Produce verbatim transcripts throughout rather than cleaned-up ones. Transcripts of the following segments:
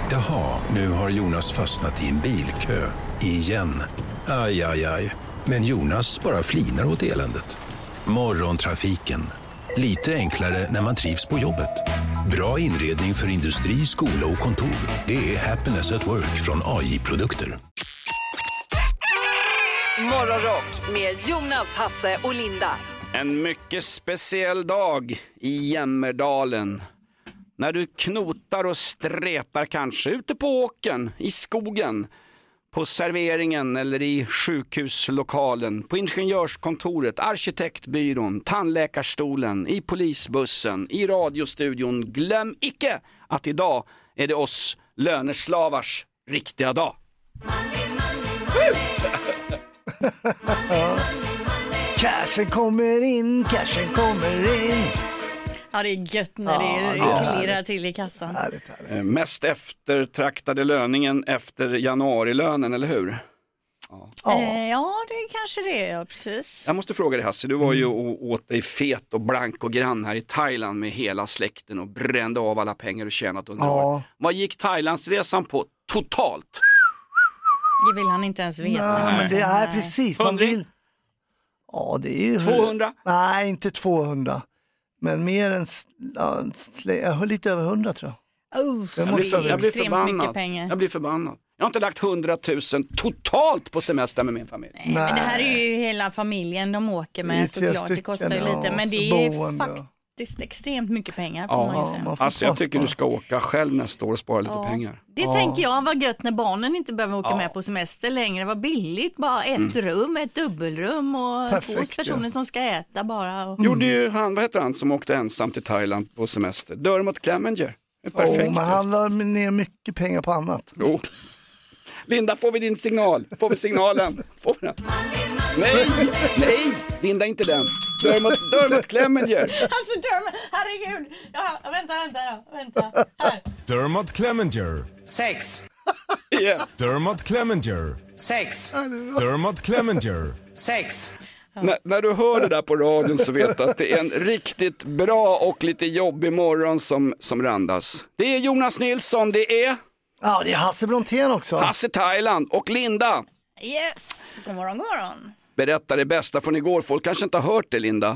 Jaha, nu har Jonas fastnat i en bilkö. Igen. Aj, aj, aj. Men Jonas bara flinar åt eländet. Morgontrafiken. Lite enklare när man trivs på jobbet. Bra inredning för industri, skola och kontor. Det är Happiness at Work från A J-produkter. Morgonrock med Jonas, Hasse och Linda. En mycket speciell dag i Jämmerdalen. När du knotar och stretar kanske ute på åken, i skogen, på serveringen eller i sjukhuslokalen, på ingenjörskontoret, arkitektbyrån, tandläkarstolen, i polisbussen, i radiostudion. Glöm icke att idag är det oss löneslavars riktiga dag. Cashen kommer in, cashen kommer in. Ja, det är gött när det ja, klirrar till i kassan. Härligt, härligt. Mest eftertraktade löningen efter januarilönen, eller hur? Ja, eh, ja det kanske det är, ja, precis. Jag måste fråga dig, Hasse, du var ju och åt dig fet och blank och grann här i Thailand med hela släkten och brände av alla pengar du tjänat under Ja. år. Vad gick Thailandsresan på totalt? Det vill han inte ens veta. Nej, men det är precis. Man vill... Ja, det är ju... tvåhundra? Nej, inte tvåhundra. Men mer än... Ja, jag har lite över hundra, tror jag. Oh, Jag det blir, är jag blir extremt förbannad. mycket pengar. Jag blir förbannad. Jag har inte lagt hundratusen totalt på semester med min familj. Nej, men det här är ju hela familjen de åker Det är med, tre såklart. Det kostar ju stycken, lite, ja, men det så är boende. faktiskt extremt mycket pengar. Får Ja, man ju säga. man får Alltså jag passa tycker på. du ska åka själv nästa år och spara lite Ja. pengar. Det tänker jag var gött när barnen inte behöver åka Ja. med på semester längre. Det var billigt, bara ett Mm. rum, ett dubbelrum och Perfekt, två personer ja. som ska äta bara. Och... Gjorde ju han, vad heter han som åkte ensam till Thailand på semester? Dermot Clemenger. Det är perfekt. Oh, man handlar ner mycket pengar på annat. Jo. Linda, får vi din signal? Får vi signalen? Får vi den? Nej, nej, Linda, inte den. Dermot, Dermot Clemenger. Alltså Dermot, herregud. Ja, vänta, vänta då. Vänta. Här. Dermot Clemenger. Sex. Yeah. Dermot Clemenger. Sex. Dermot Clemenger. Sex. N- när du hör det där på radion så vet du att det är en riktigt bra och lite jobbig morgon som, som randas. Det är Jonas Nilsson, det är Ja, det är Hasse Brontén också. Hasse Thailand och Linda. Yes, god morgon, god morgon. Berätta det bästa från igår, folk kanske inte har hört det, Linda.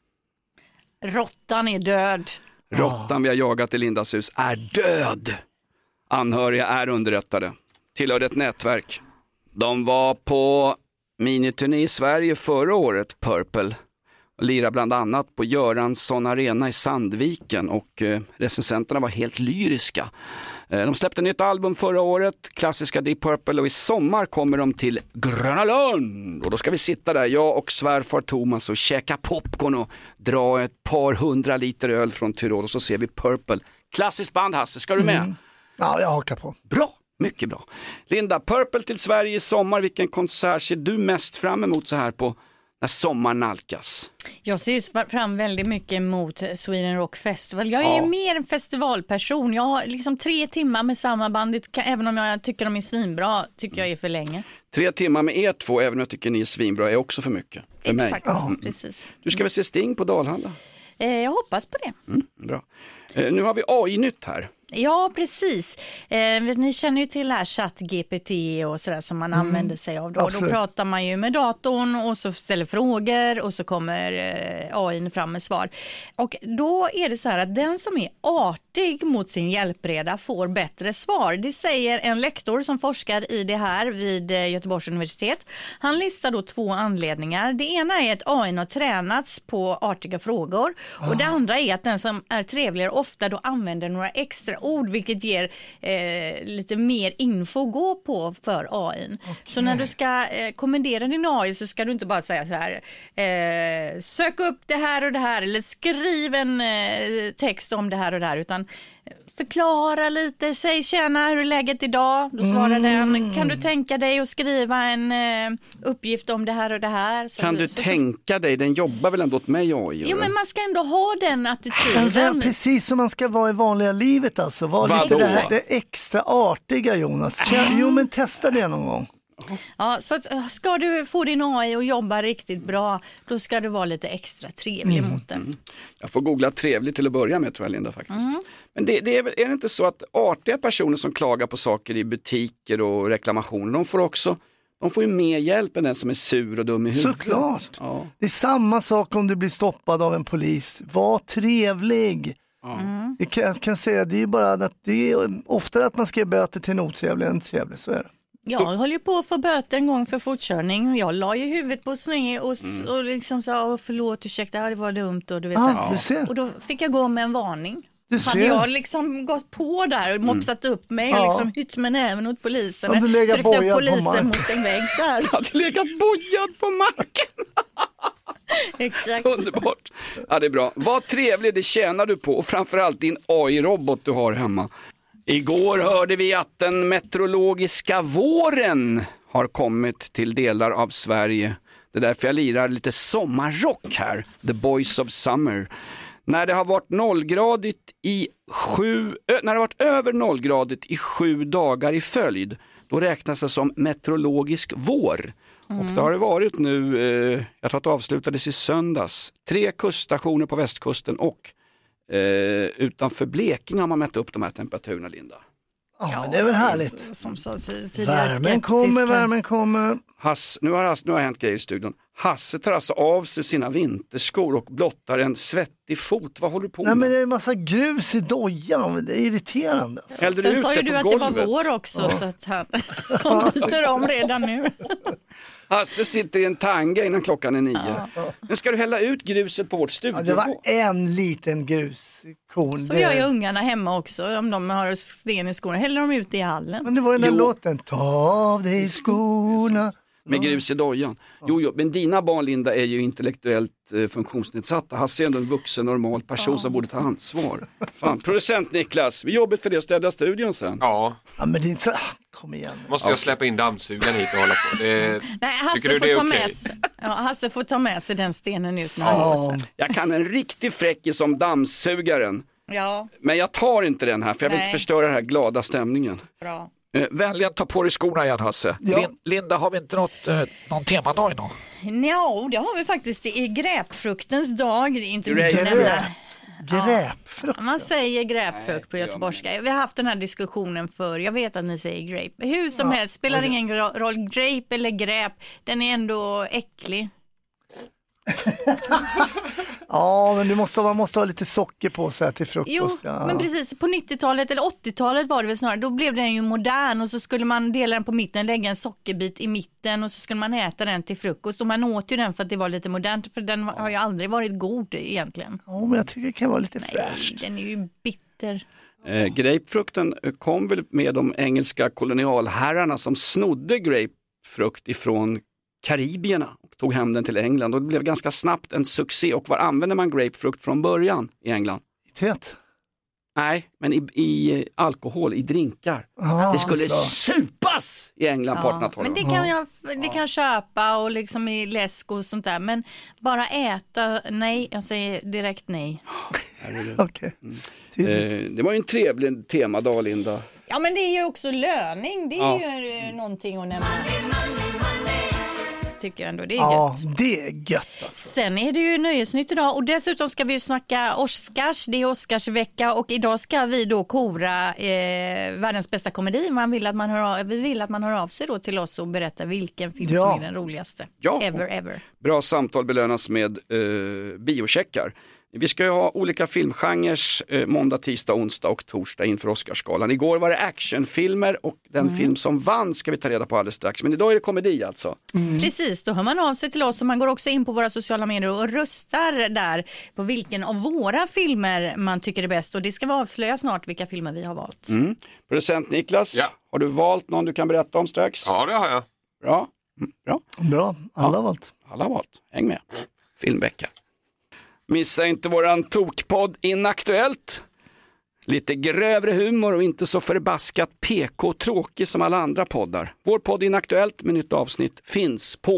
Råttan är död. Råttan vi har jagat i Lindas hus är död. Anhöriga är underrättade. Tillhörde ett nätverk. De var på miniturné i Sverige förra året, Purple. Och lirade bland annat på Göransson Arena i Sandviken. Och eh, recensenterna var helt lyriska. Eh, de släppte nytt album förra året, klassiska Deep Purple. Och i sommar kommer de till Gröna Lund. Och då ska vi sitta där, jag och svärfar Thomas, och käka popcorn och dra ett par hundra liter öl från Tyrol. Och så ser vi Purple. Klassiskt band, Hasse, ska du med? Mm. Ja, jag hakar på. Bra, mycket bra. Linda, Purple till Sverige i sommar. Vilken konsert ser du mest fram emot så här på när sommaren nalkas? Jag ser ju fram väldigt mycket mot Sweden Rock Festival. Jag är Ja. ju mer en festivalperson. Jag har liksom tre timmar med samma band. Även om jag tycker de är svinbra, tycker jag är för länge. Tre timmar med er två, även om jag tycker ni är svinbra, är också för mycket. För mig. Exakt, Mm. precis. Du ska väl se Sting på Dalhalla? Eh, jag hoppas på det. Mm, bra. Eh, nu har vi A I-nytt här. Ja, precis. Eh, ni känner ju till här ChatGPT och sådär som man Mm, använder sig av. Då. Då absolut. pratar man ju med datorn och så ställer frågor och så kommer eh, A I fram med svar. Och då är det så här att den som är artig mot sin hjälpreda får bättre svar. Det säger en lektor som forskar i det här vid eh, Göteborgs universitet. Han listar då två anledningar. Det ena är att A I har tränats på artiga frågor och det andra är att den som är trevligare ofta då använder några extra ord, vilket ger eh, lite mer info att gå på för A I. Okay. Så när du ska eh, kommendera din A I så ska du inte bara säga så här, eh, sök upp det här och det här eller skriv en eh, text om det här och det här, utan förklara lite, säg tjena, hur är läget idag? Då svarar mm. den, kan du tänka dig att skriva en uh, uppgift om det här och det här? Så kan du så, tänka så, dig, den jobbar väl ändå åt mig A I? Jo, men man ska ändå ha den attityden. Precis som man ska vara i vanliga livet alltså. Var lite det, här, det extra artiga, Jonas. Jo, men testa det någon gång. Ja, så att, ska du få din A I att jobba riktigt bra, då ska du vara lite extra trevlig mm. mot den. Mm. Jag får googla trevligt till att börja med, tror jag, Linda, faktiskt. Mm. Men det, det är, väl, är det inte så att artiga personer som klagar på saker i butiker och reklamationer, de får också de får ju mer hjälp än den som är sur och dum i huvudet. Såklart. Ja. Det är samma sak om du blir stoppad av en polis. Var trevlig. Mm. Jag kan, kan säga det är bara att det är oftare att man ska ge böter till en otrevlig än trevlig, så är det. Jag höll ju på att få böter en gång för fortkörning. Jag la ju huvudet på sned och, mm. och liksom sa förlåt, ursäkta, det var dumt. Och, du vet, ah, du ser. Och då fick jag gå med en varning. Du ser. Hade jag liksom gått på där och mopsat mm. upp mig och ja. liksom hytt med näven åt polisen. Om du legat tryckte upp polisen mot en vägg så här. Jag hade legat bojad på marken. Exakt. Underbart. Ja, det är bra. Vad trevlig, det tjänar du på. Och framförallt din A I-robot du har hemma. Igår hörde vi att den meteorologiska våren har kommit till delar av Sverige. Det är därför jag lirar lite sommarrock här. The Boys of Summer. När det har varit nollgradigt i sju, ö, när det har varit över nollgradigt i sju dagar i följd, då räknas det som meteorologisk vår. Mm. Och det har det varit nu, eh, jag tror att det avslutades i söndags, tre kuststationer på västkusten och eh, utanför Blekinge har man mätt upp de här temperaturerna, Linda. Ja, men det är väl härligt. Som, som, som, värmen kommer, värmen kommer. Hass, nu, har Hass, nu har hänt grejer i studion. Hasse tar alltså av sig sina vinterskor och blottar en svettig fot. Vad håller du på med? Nej, men det är en massa grus i dojan. Det är irriterande. Alltså. Sen sa ju du att golvet. Det var vår också, ja. Så att han, han byter om redan nu. Hasse sitter i en tanga innan klockan är nio. Ja. Men ska du hälla ut gruset på vårt studio? Ja, det var en liten gruskorn. Så det... gör ju ungarna hemma också. Om de har sten i skorna häller de ut i hallen. Men det var den där jo. låten. Ta av dig skorna. Med grus i dojan. Jo, jo, men dina barn, Linda, är ju intellektuellt eh, funktionsnedsatta. Hasse är ändå en vuxen, normal person ja. som borde ta ansvar. Fan, producent Niklas, vi jobbar för det att städa studion sen. Ja. Ja, men det är inte så... Kom igen. Måste jag släppa in dammsugaren hit och hålla på? Det... Nej, Hasse får, ta med sig, ja, Hasse får ta med sig den stenen ut när han ja. Jag kan en riktig fräckis som dammsugaren. Ja. Men jag tar inte den här, för jag vill Nej. inte förstöra den här glada stämningen. Bra. Eh, vänligen ta på dig skorna igen, Hasse. Ja. Lin- Linda, har vi inte något, eh, någon temadag idag? Ja, det har vi faktiskt. Det är gräpfruktens dag. Det är inte Grape. mycket nämna. Gräpfrukt. Ja, man säger gräpfrukt på göteborgska. Vi har haft den här diskussionen för. Jag vet att ni säger grape. Hur som ja. helst, spelar ingen roll. Grape eller gräp, den är ändå äcklig. Ja, men du måste, man måste ha lite socker på sig till frukost. Jo, ja. men precis. På nittiotalet eller åttiotalet var det väl snarare. Då blev den ju modern och så skulle man dela den på mitten, lägga en sockerbit i mitten och så skulle man äta den till frukost. Och man åt ju den för att det var lite modernt, för den har ju aldrig varit god egentligen. Ja, men jag tycker det kan vara lite Nej, fräscht. den är ju bitter. Eh, grapefrukten kom väl med de engelska kolonialherrarna som snodde grapefrukt ifrån Karibierna och tog hem den till England, och det blev ganska snabbt en succé. Och var använder man grapefrukt från början i England? I teet? Nej, men i, i alkohol, i drinkar. Ah, det skulle klart. supas i England på artonhundratalet. Men det kan jag det kan köpa och liksom i läsk och sånt där, men bara äta, nej, jag säger direkt nej. Okej. Okay. Eh, det var ju en trevlig temadag, Linda. Ja, men det är ju också löning, det är Ja. ju någonting att nämna. Tycker jag ändå, det är Ja, gött. det är gött alltså. Sen är det ju nöjesnytt idag och dessutom ska vi ju snacka Oscars, det är Oscarsvecka och idag ska vi då kora eh, världens bästa komedi. Man vill att man hör av, vi vill att man hör av sig då till oss och berättar vilken film Ja. som är den roligaste. Ja. Ever, ever. Bra samtal belönas med eh, biocheckar. Vi ska ju ha olika filmgenres eh, måndag, tisdag, onsdag och torsdag inför Oscarsgalan. Igår var det actionfilmer och den mm. film som vann ska vi ta reda på alldeles strax. Men idag är det komedi alltså. Mm. Precis, då hör man av sig till oss och man går också in på våra sociala medier och röstar där på vilken av våra filmer man tycker är bäst. Och det ska vi avslöja snart vilka filmer vi har valt. Mm. Producent Niklas, Ja. har du valt någon du kan berätta om strax? Ja, det har jag. Bra. Mm. Bra. Bra, alla har valt. Alla har valt. Häng med. Filmvecka. Missa inte våran tokpodd Inaktuellt. Lite grövre humor och inte så förbaskat P K tråkig som alla andra poddar. Vår podd Inaktuellt med nytt avsnitt finns på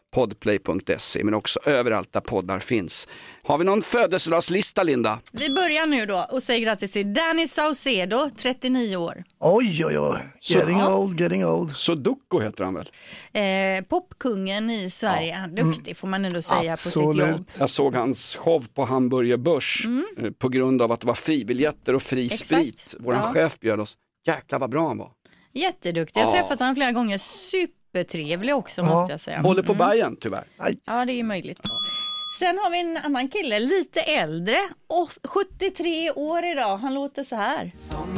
podplay punkt se, men också överallt där poddar finns. Har vi någon födelsedagslista, Linda? Vi börjar nu då och säger grattis till Danny Saucedo, trettionio år. Oj, oj, oj. Getting Så, old, getting old. Sudoku heter han väl? Eh, popkungen i Sverige. Ja. Duktig får man ändå säga Absolut. på sitt jobb. Jag såg hans show på Hamburger Börs mm. eh, på grund av att det var fribiljetter och fri Exakt. sprit. Våran Ja. chef bjöd oss. Jäklar vad bra han var. Jätteduktig. Jag har Ja. träffat honom flera gånger. Supertrevlig också, Ja. måste jag säga. Håller på Mm. Bayern tyvärr. Ja, det är möjligt. Sen har vi en annan kille, lite äldre, och sjuttiotre år idag. Han låter så här.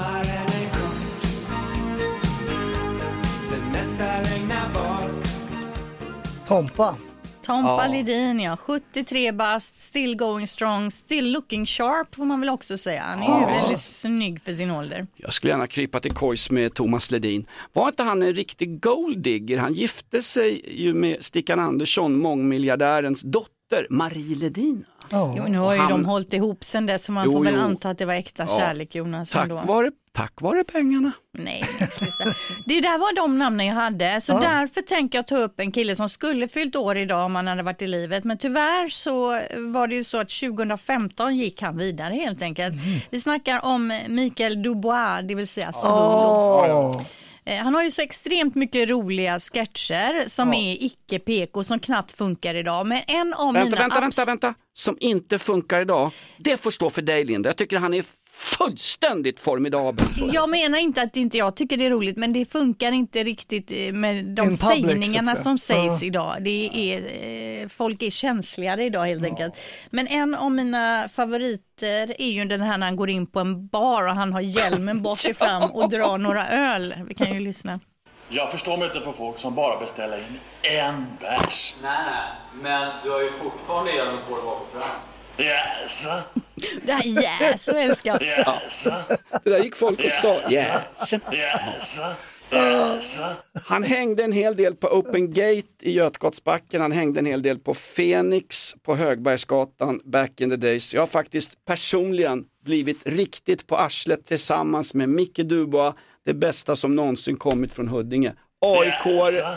Tompa. Tompa Ja. Lidin, ja. sjuttiotre bast, still going strong, still looking sharp får man väl också säga. Han är ju väldigt snygg för sin ålder. Jag skulle gärna krypa till kojs med Thomas Ledin. Var inte han en riktig golddigger? Han gifte sig ju med Stickan Andersson, mångmiljardärens dotter, Marie Ledin. Ja. Jo, nu har ju han- de hållit ihop sen dess, så man Jo, får väl jo. anta att det var äkta Ja. kärlek, Jonas. Tack ändå. vare, tack vare pengarna. Nej, sluta. Det där var de namnen jag hade. Så Ja. därför tänker jag ta upp en kille som skulle fyllt år idag om han hade varit i livet. Men tyvärr så var det ju så att tjugohundrafemton gick han vidare helt enkelt. Mm. Vi snackar om Mikael Dubois, det vill säga Svullo. Åh. Eh, Han har ju så extremt mycket roliga sketcher som är icke-P K som knappt funkar idag. Men en av Vänta, mina vänta, abs- vänta, vänta. Som inte funkar idag. Det får stå för dig, Linda. Jag tycker han är fullständigt formidabel. Jag menar inte att inte jag tycker det är roligt, men det funkar inte riktigt eh, med de In public, sägningarna så att som säga. sägs Ja. idag. Det är, eh, folk är känsligare idag helt enkelt. Men en av mina favoriter är ju den här när han går in på en bar och han har hjälmen bak sig fram och drar några öl. Vi kan ju lyssna. Jag förstår mig inte på folk som bara beställer in en bärs. Nej, nej, men du har ju fortfarande hjälmen på dig bakåt fram. Jaså? Det här yeah, så älskar jag. Jaså? Det där gick folk och sa. Yes. Jaså? Jaså? Han hängde en hel del på Open Gate i Götgatsbacken. Han hängde en hel del på Phoenix på Högbergsgatan back in the days. Jag har faktiskt personligen blivit riktigt på arslet tillsammans med Micke Dubois. Det bästa som någonsin kommit från Huddinge. A I K-are.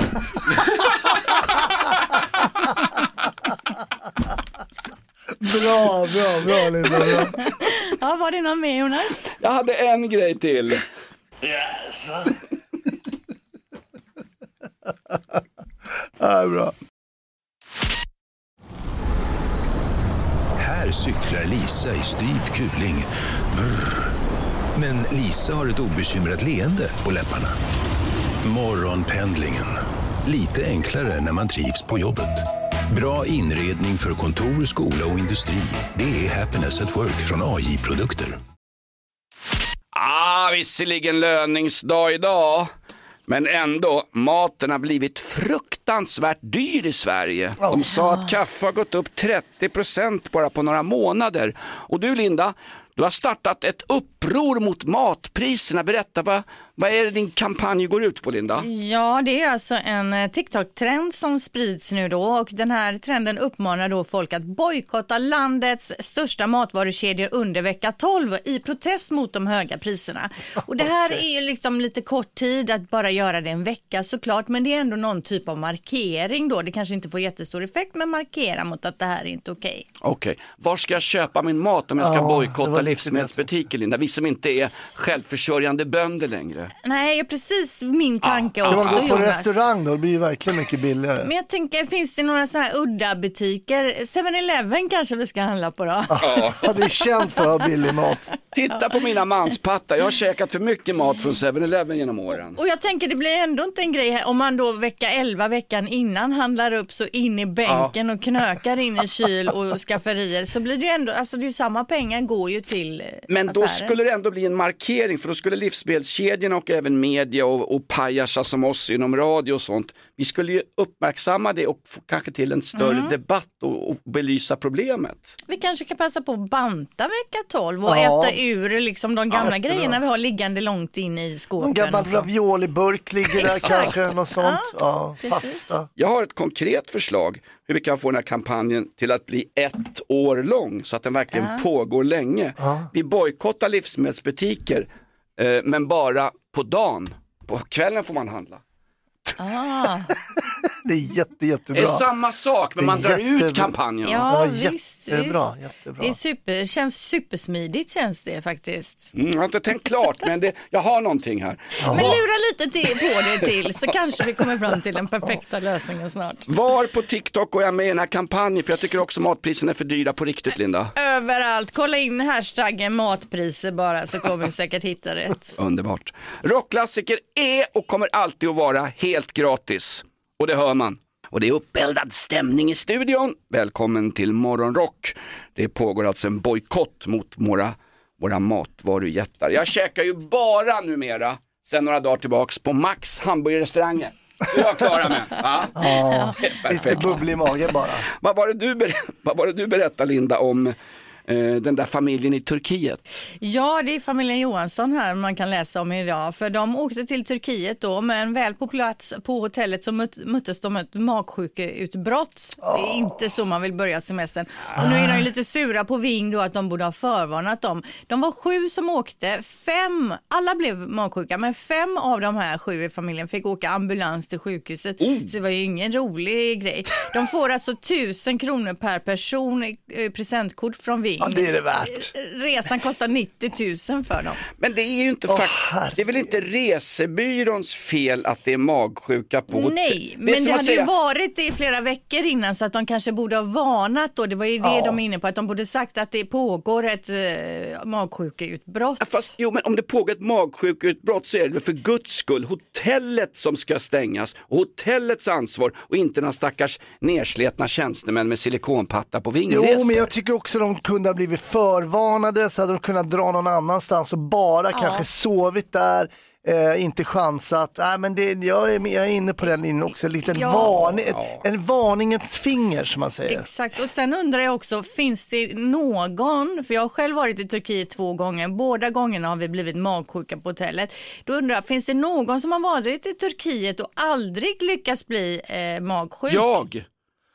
Bra, bra, bra Linda. Bra. Ja, var det någon med, Jonas? Jag hade en grej till. Jaså? Ja, bra. Här cyklar Lisa i styv kuling. Brr. Men Lisa har ett obekymrat leende på läpparna. Morgonpendlingen. Lite enklare när man trivs på jobbet. Bra inredning för kontor, skola och industri. Det är Happiness at Work från A J-produkter. Ah, visserligen löningsdag idag. Men ändå, maten har blivit fruktansvärt dyr i Sverige. De sa att kaffe har gått upp trettio procent bara på några månader. Och du, Linda, du har startat ett uppror mot matpriserna. Berätta, vad, vad är det din kampanj går ut på, Linda? Ja, det är alltså en eh, TikTok-trend som sprids nu då, och den här trenden uppmanar då folk att bojkotta landets största matvarukedjor under vecka tolv i protest mot de höga priserna. Och det här är ju liksom lite kort tid att bara göra det en vecka såklart, men det är ändå någon typ av markering då. Det kanske inte får jättestor effekt, men markera mot att det här är inte okej. Okej, var ska jag köpa min mat om jag ska Ja, det bojkotta var livsmedelsbutiker, Linda? Vi som inte är självförsörjande bönder längre. Nej, precis min tanke Kan man också, gå på Jonas. restaurang då? Det blir ju verkligen mycket billigare. Men jag tänker, finns det några så här udda butiker? seven eleven kanske vi ska handla på då? Ja, det är känt för att ha billig mat. Titta på mina manspattar. Jag har käkat för mycket mat från seven eleven genom åren. Och jag tänker det blir ändå inte en grej här om man då vecka elva veckan innan handlar upp så in i bänken och knökar in i kyl och skafferier, så blir det ju ändå, alltså det är ju samma pengar går ju till eh, Men då affären. skulle det ändå bli en markering, för då skulle livsmedelskedjorna och även media och, och pajasar som oss inom radio och sånt, vi skulle ju uppmärksamma det och få kanske till en större Mm. debatt och, och belysa problemet. Vi kanske kan passa på att banta vecka tolv och Ja. äta ur liksom de gamla jättebra. grejerna vi har liggande långt in i skåpen. En gammal också. ravioliburk ligger där kanske, något sånt. Ja, precis. pasta. Jag har ett konkret förslag hur vi kan få den här kampanjen till att bli ett år lång så att den verkligen Ja. pågår länge. Ja. Vi bojkottar livsmedelsbutiker eh, men bara på dagen. På kvällen får man handla. Ah. Det är jätte, jättebra. Det är samma sak, men man drar jättebra. ut kampanjen. Ja, Ja, visst, jättebra, visst. jättebra. Det är super, känns supersmidigt känns det faktiskt. Mm, jag har inte tänkt klart, men det, jag har någonting här. Men lura lite till, på det till så kanske vi kommer fram till den perfekta lösningen snart. Var på TikTok och jag med i den här kampanjen, för jag tycker också matpriserna är för dyra på riktigt, Linda. Överallt, kolla in hashtaggen matpriser bara så kommer vi säkert hitta rätt. Underbart. Rockklassiker är och kommer alltid att vara helt gratis. Och det hör man. Och det är uppeldad stämning i studion. Välkommen till Morgonrock. Det pågår alltså en bojkott mot våra, våra matvarujättar. Jag käkar ju bara numera, sen några dagar tillbaks, på Max hamburgerrestauranger. Det är jag klara med. Ja? Ja, Perfekt. lite bubblig i magen bara. Vad var det du, ber- vad var det du berättade, Linda, om eh, den där familjen i Turkiet? Ja, det är familjen Johansson här man kan läsa om idag. För de åkte till Turkiet då, men väl på plats på hotellet så möt, möttes de med ett magsjukeutbrott. Oh. Det är inte så man vill börja semestern. Och nu är de ju lite sura på Ving då att de borde ha förvarnat dem. De var sju som åkte, fem, alla blev magsjuka, men fem av de här sju i familjen fick åka ambulans till sjukhuset. Mm. Så det var ju ingen rolig grej. De får alltså tusen kronor per person i presentkort från Ving. Ja, det är det värt. Resan kostar nittio tusen för dem. Men det är ju inte oh, fakt- det är väl inte resebyråns fel att det är magsjuka på hotell. Nej, men det, det hade säga... ju varit det i flera veckor innan så att de kanske borde ha varnat då. Det var ju det ja. de är inne på, att de borde sagt att det pågår ett eh, magsjukeutbrott. Ja, fast jo, men om det pågår ett magsjukeutbrott så är det för Guds skull hotellet som ska stängas och hotellets ansvar och inte några stackars nersletna tjänstemän med silikonpatta på vingresor. Jo, men jag tycker också de kunde ha blivit förvarnade så hade de kunnat dra någon annanstans och bara ja. kanske sovit där. Eh, inte chansat. Nej, men det, jag, är, jag är inne på den linjen också. En liten ja. varning, ett, en varningens finger som man säger. Exakt, och sen undrar jag också, finns det någon, för jag har själv varit i Turkiet två gånger, båda gångerna har vi blivit magsjuka på hotellet. Då undrar jag, finns det någon som har varit i Turkiet och aldrig lyckats bli eh, magsjuk? Jag!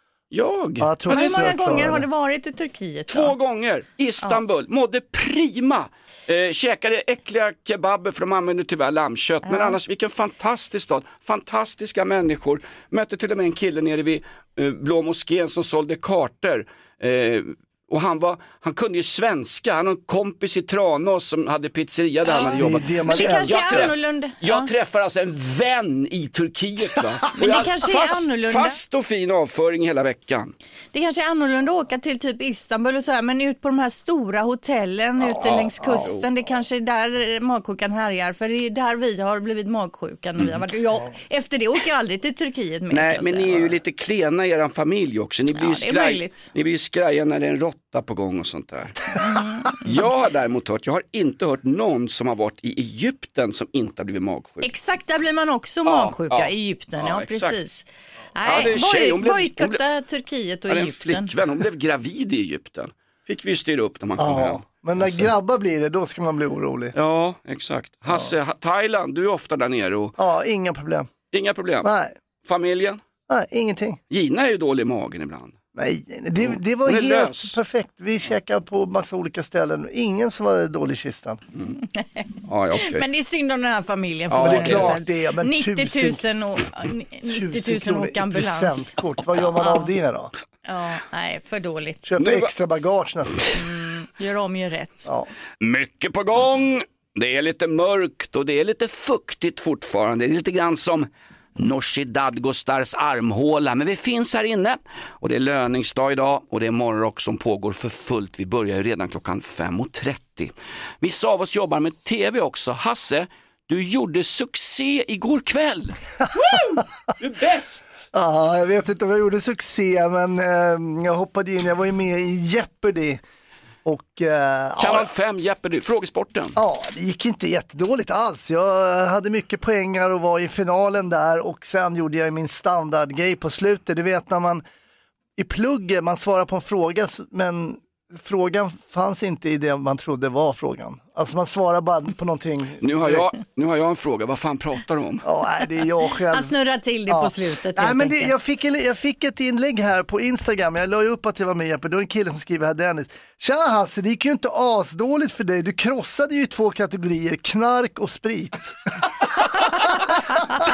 Jag? Ja, jag men hur många gånger det. har det varit i Turkiet? Två då? gånger. Istanbul. Ja. Mådde prima. Eh, käkade äckliga kebaber för de använder tyvärr lammkött. Ja. Men annars, vilken fantastisk stad. Fantastiska människor. Mötte till och med en kille nere vid eh, Blå moskén som sålde kartor. Eh, Och han, var, han kunde ju svenska. Han har en kompis i Tranås som hade pizzeria där ja. han hade jobbat. Det, det man det kanske jag, är annorlunda. Jag ja. träffar alltså en vän i Turkiet. Va? Men det kanske fast, är annorlunda. Fast och fin avföring hela veckan. Det kanske är annorlunda att åka till typ Istanbul och så här, men ut på de här stora hotellen ja, ute längs kusten. Ja. Det kanske är där magsjukan härjar. För det är där vi har blivit magsjuka. När vi har varit. Jag, efter det åker jag aldrig till Turkiet med. Nej, men ni är ju lite klena i er familj också. Ni blir ja, ju skraj, ni blir ju skraja när det är en råtta på gång och sånt där. Mm. Jag har däremot hört, jag har inte hört någon som har varit i Egypten som inte har blivit magsjuk. Exakt, där blir man också ja, magsjuka i ja, Egypten, ja, ja precis. Nej, ja, tjej, boj, bojkotta Turkiet och Egypten. En flickvän, hon blev gravid i Egypten. Fick vi styra upp när man kom ja, hem. Men när alltså. grabbar blir det, då ska man bli orolig. Ja, exakt. Hasse, ja. Thailand, du är ofta där nere. Och... Ja, inga problem. Inga problem? Nej. Familjen? Nej, ingenting. Gina är ju dålig i magen ibland. Nej, det, det var helt lös. perfekt. Vi käkade på massa olika ställen. Ingen som var dålig i kistan. Mm. Ja, okay. Men det är synd om den här familjen. Ja, det är klart det är. Men nittio tusen och, nittio tusen och ambulans. Presentkort. Vad gör man ja. av det då? Ja, nej, för dåligt. Köpa extra bagage nästan. Mm, gör om, gör rätt. Ja. Mycket på gång. Det är lite mörkt och det är lite fuktigt fortfarande. Det är lite grann som Nooshi Dadgostars armhåla, men vi finns här inne och det är löningsdag idag och det är morgonrock som pågår för fullt. Vi börjar ju redan klockan fem och trettio. Vissa av oss jobbar med tv också. Hasse, du gjorde succé igår kväll. Woo! Du är bäst! Ja, jag vet inte om jag gjorde succé, men eh, jag hoppade in, jag var ju med i Jeopardy. Och, eh, Kanal fem, Jeopardy, frågesporten. Ja, det gick inte jättedåligt alls. Jag hade mycket pengar och var i finalen där. Och sen gjorde jag min standardgrej på slutet. Du vet när man i pluggen, man svarar på en fråga, men frågan fanns inte i det man trodde var frågan. Alltså man svarar bara på någonting. Nu har jag, nu har jag en fråga, vad fan pratar du om? Ja, nej, det är jag själv. Han snurrar till det ja. på slutet. Nej, men det, jag, fick, jag fick ett inlägg här på Instagram. Jag la ju upp att jag var med på. Det var en kille som skriver här, Dennis. Tja Hasse, det gick ju inte asdåligt för dig. Du krossade ju två kategorier, knark och sprit.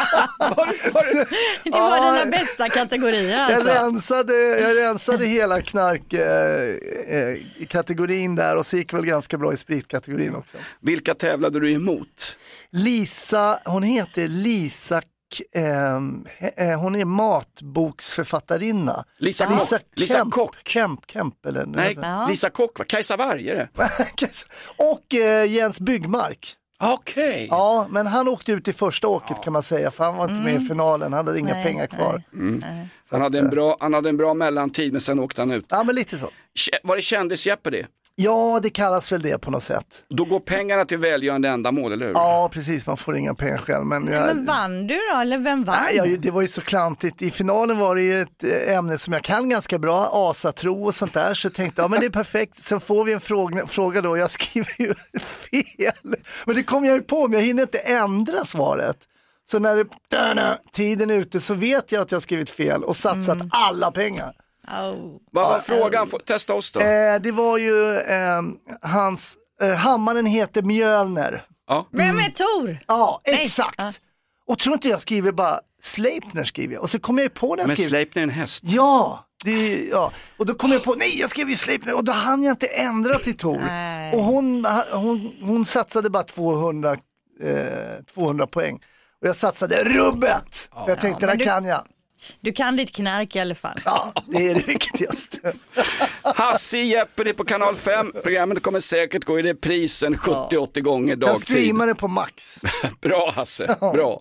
var, var det? Det var ja, dina bästa kategorier alltså. Jag rensade, jag rensade hela knark eh, eh, kategorin där och så gick väl ganska bra i spritkategorin också. Vilka tävlade du emot? Lisa, hon heter Lisa Eh, eh, hon är matboksförfattarinna. Lisa, Lisa Kock. Lisa Kemp, Kock. Kemp, Kemp eller Nej, ja. Lisa Kock, va? Kajsa Warg är det. Och eh, Jens Byggmark. Okej. Okay. Ja, men han åkte ut i första åket ja. kan man säga, för han var inte mm. med i finalen, han hade inga nej, pengar kvar. Nej, mm. nej. Han, hade en bra, han hade en bra mellantid, men sen åkte han ut. Ja, men lite så. Var det kändis-Jeopardy? Ja, det kallas väl det på något sätt. Då går pengarna till välgörande ändamål, eller hur? Ja, precis. Man får inga pengar själv. Men, jag... men vann du då? Eller vem vann? Nej, jag, det var ju så klantigt. I finalen var det ju ett ämne som jag kan ganska bra, asatro och sånt där. Så jag tänkte, ja men det är perfekt. Sen får vi en fråga, fråga då. Jag skriver ju fel. Men det kom jag ju på, men jag hinner inte ändra svaret. Så när det, dana, tiden är ute så vet jag att jag har skrivit fel och satsat mm. alla pengar. Oh. Vad var ja, frågan? Äh, Testa oss då. Eh, det var ju eh, hans, eh, hammaren heter Mjölner. Ja. Vem är Tor? Ja, exakt. Nej. Och tror inte jag skriver bara Sleipner skriver jag. Och så kommer jag på den. Men skriver... Sleipner är en häst. Ja, det, ja. Och då kom jag på, nej jag skrev ju Sleipner. Och då hann jag inte ändra till Tor. Nej. Och hon, hon, hon satsade bara tvåhundra, eh, tvåhundra poäng. Och jag satsade rubbet. Ja. För jag tänkte, ja, den du... kan jag. Du kan ditt knark i alla fall. Ja, det är det viktigaste. Hasse Jeopardy på kanal fem. Programmet kommer säkert gå i reprisen sjuttio åttio gånger dagtid. Jag streamar det på max. Bra Hasse, bra.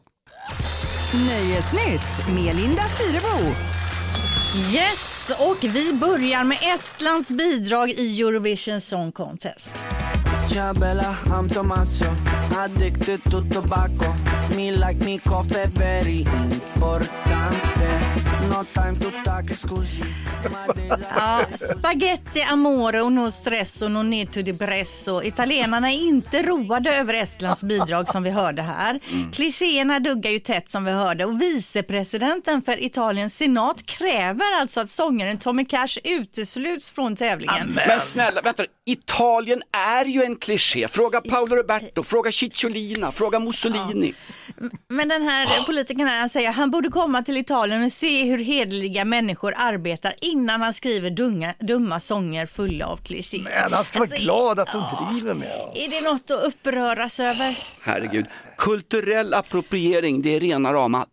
Nöjesnytt med Linda Fyrebo. Yes, och vi börjar med Estlands bidrag i Eurovision Song Contest. Ciao bella, I'm Tommaso, addicted to tobacco. Me like me coffee very importante. No time to talk exclusive. Ja, spaghetti, amore och no stress och no need to depresso. Italienarna är inte roade över Estlands bidrag som vi hörde här. Mm. Klichéerna duggar ju tätt som vi hörde och vicepresidenten för Italiens senat kräver alltså att sångaren Tommy Cash utesluts från tävlingen. Amen. Men snälla, vänta, Italien är ju en kliché. Fråga Paolo Roberto, fråga Cicciolina, fråga Mussolini. Ja. Men den här oh. politikern här, han säger att han borde komma till Italien och se hur hederliga människor arbetar innan han skriver dunga, dumma sånger fulla av klichéer. Men han ska alltså, vara glad att de ja, driver med. Är det något att uppröras över? Herregud. Kulturell appropriering, det är rena rama.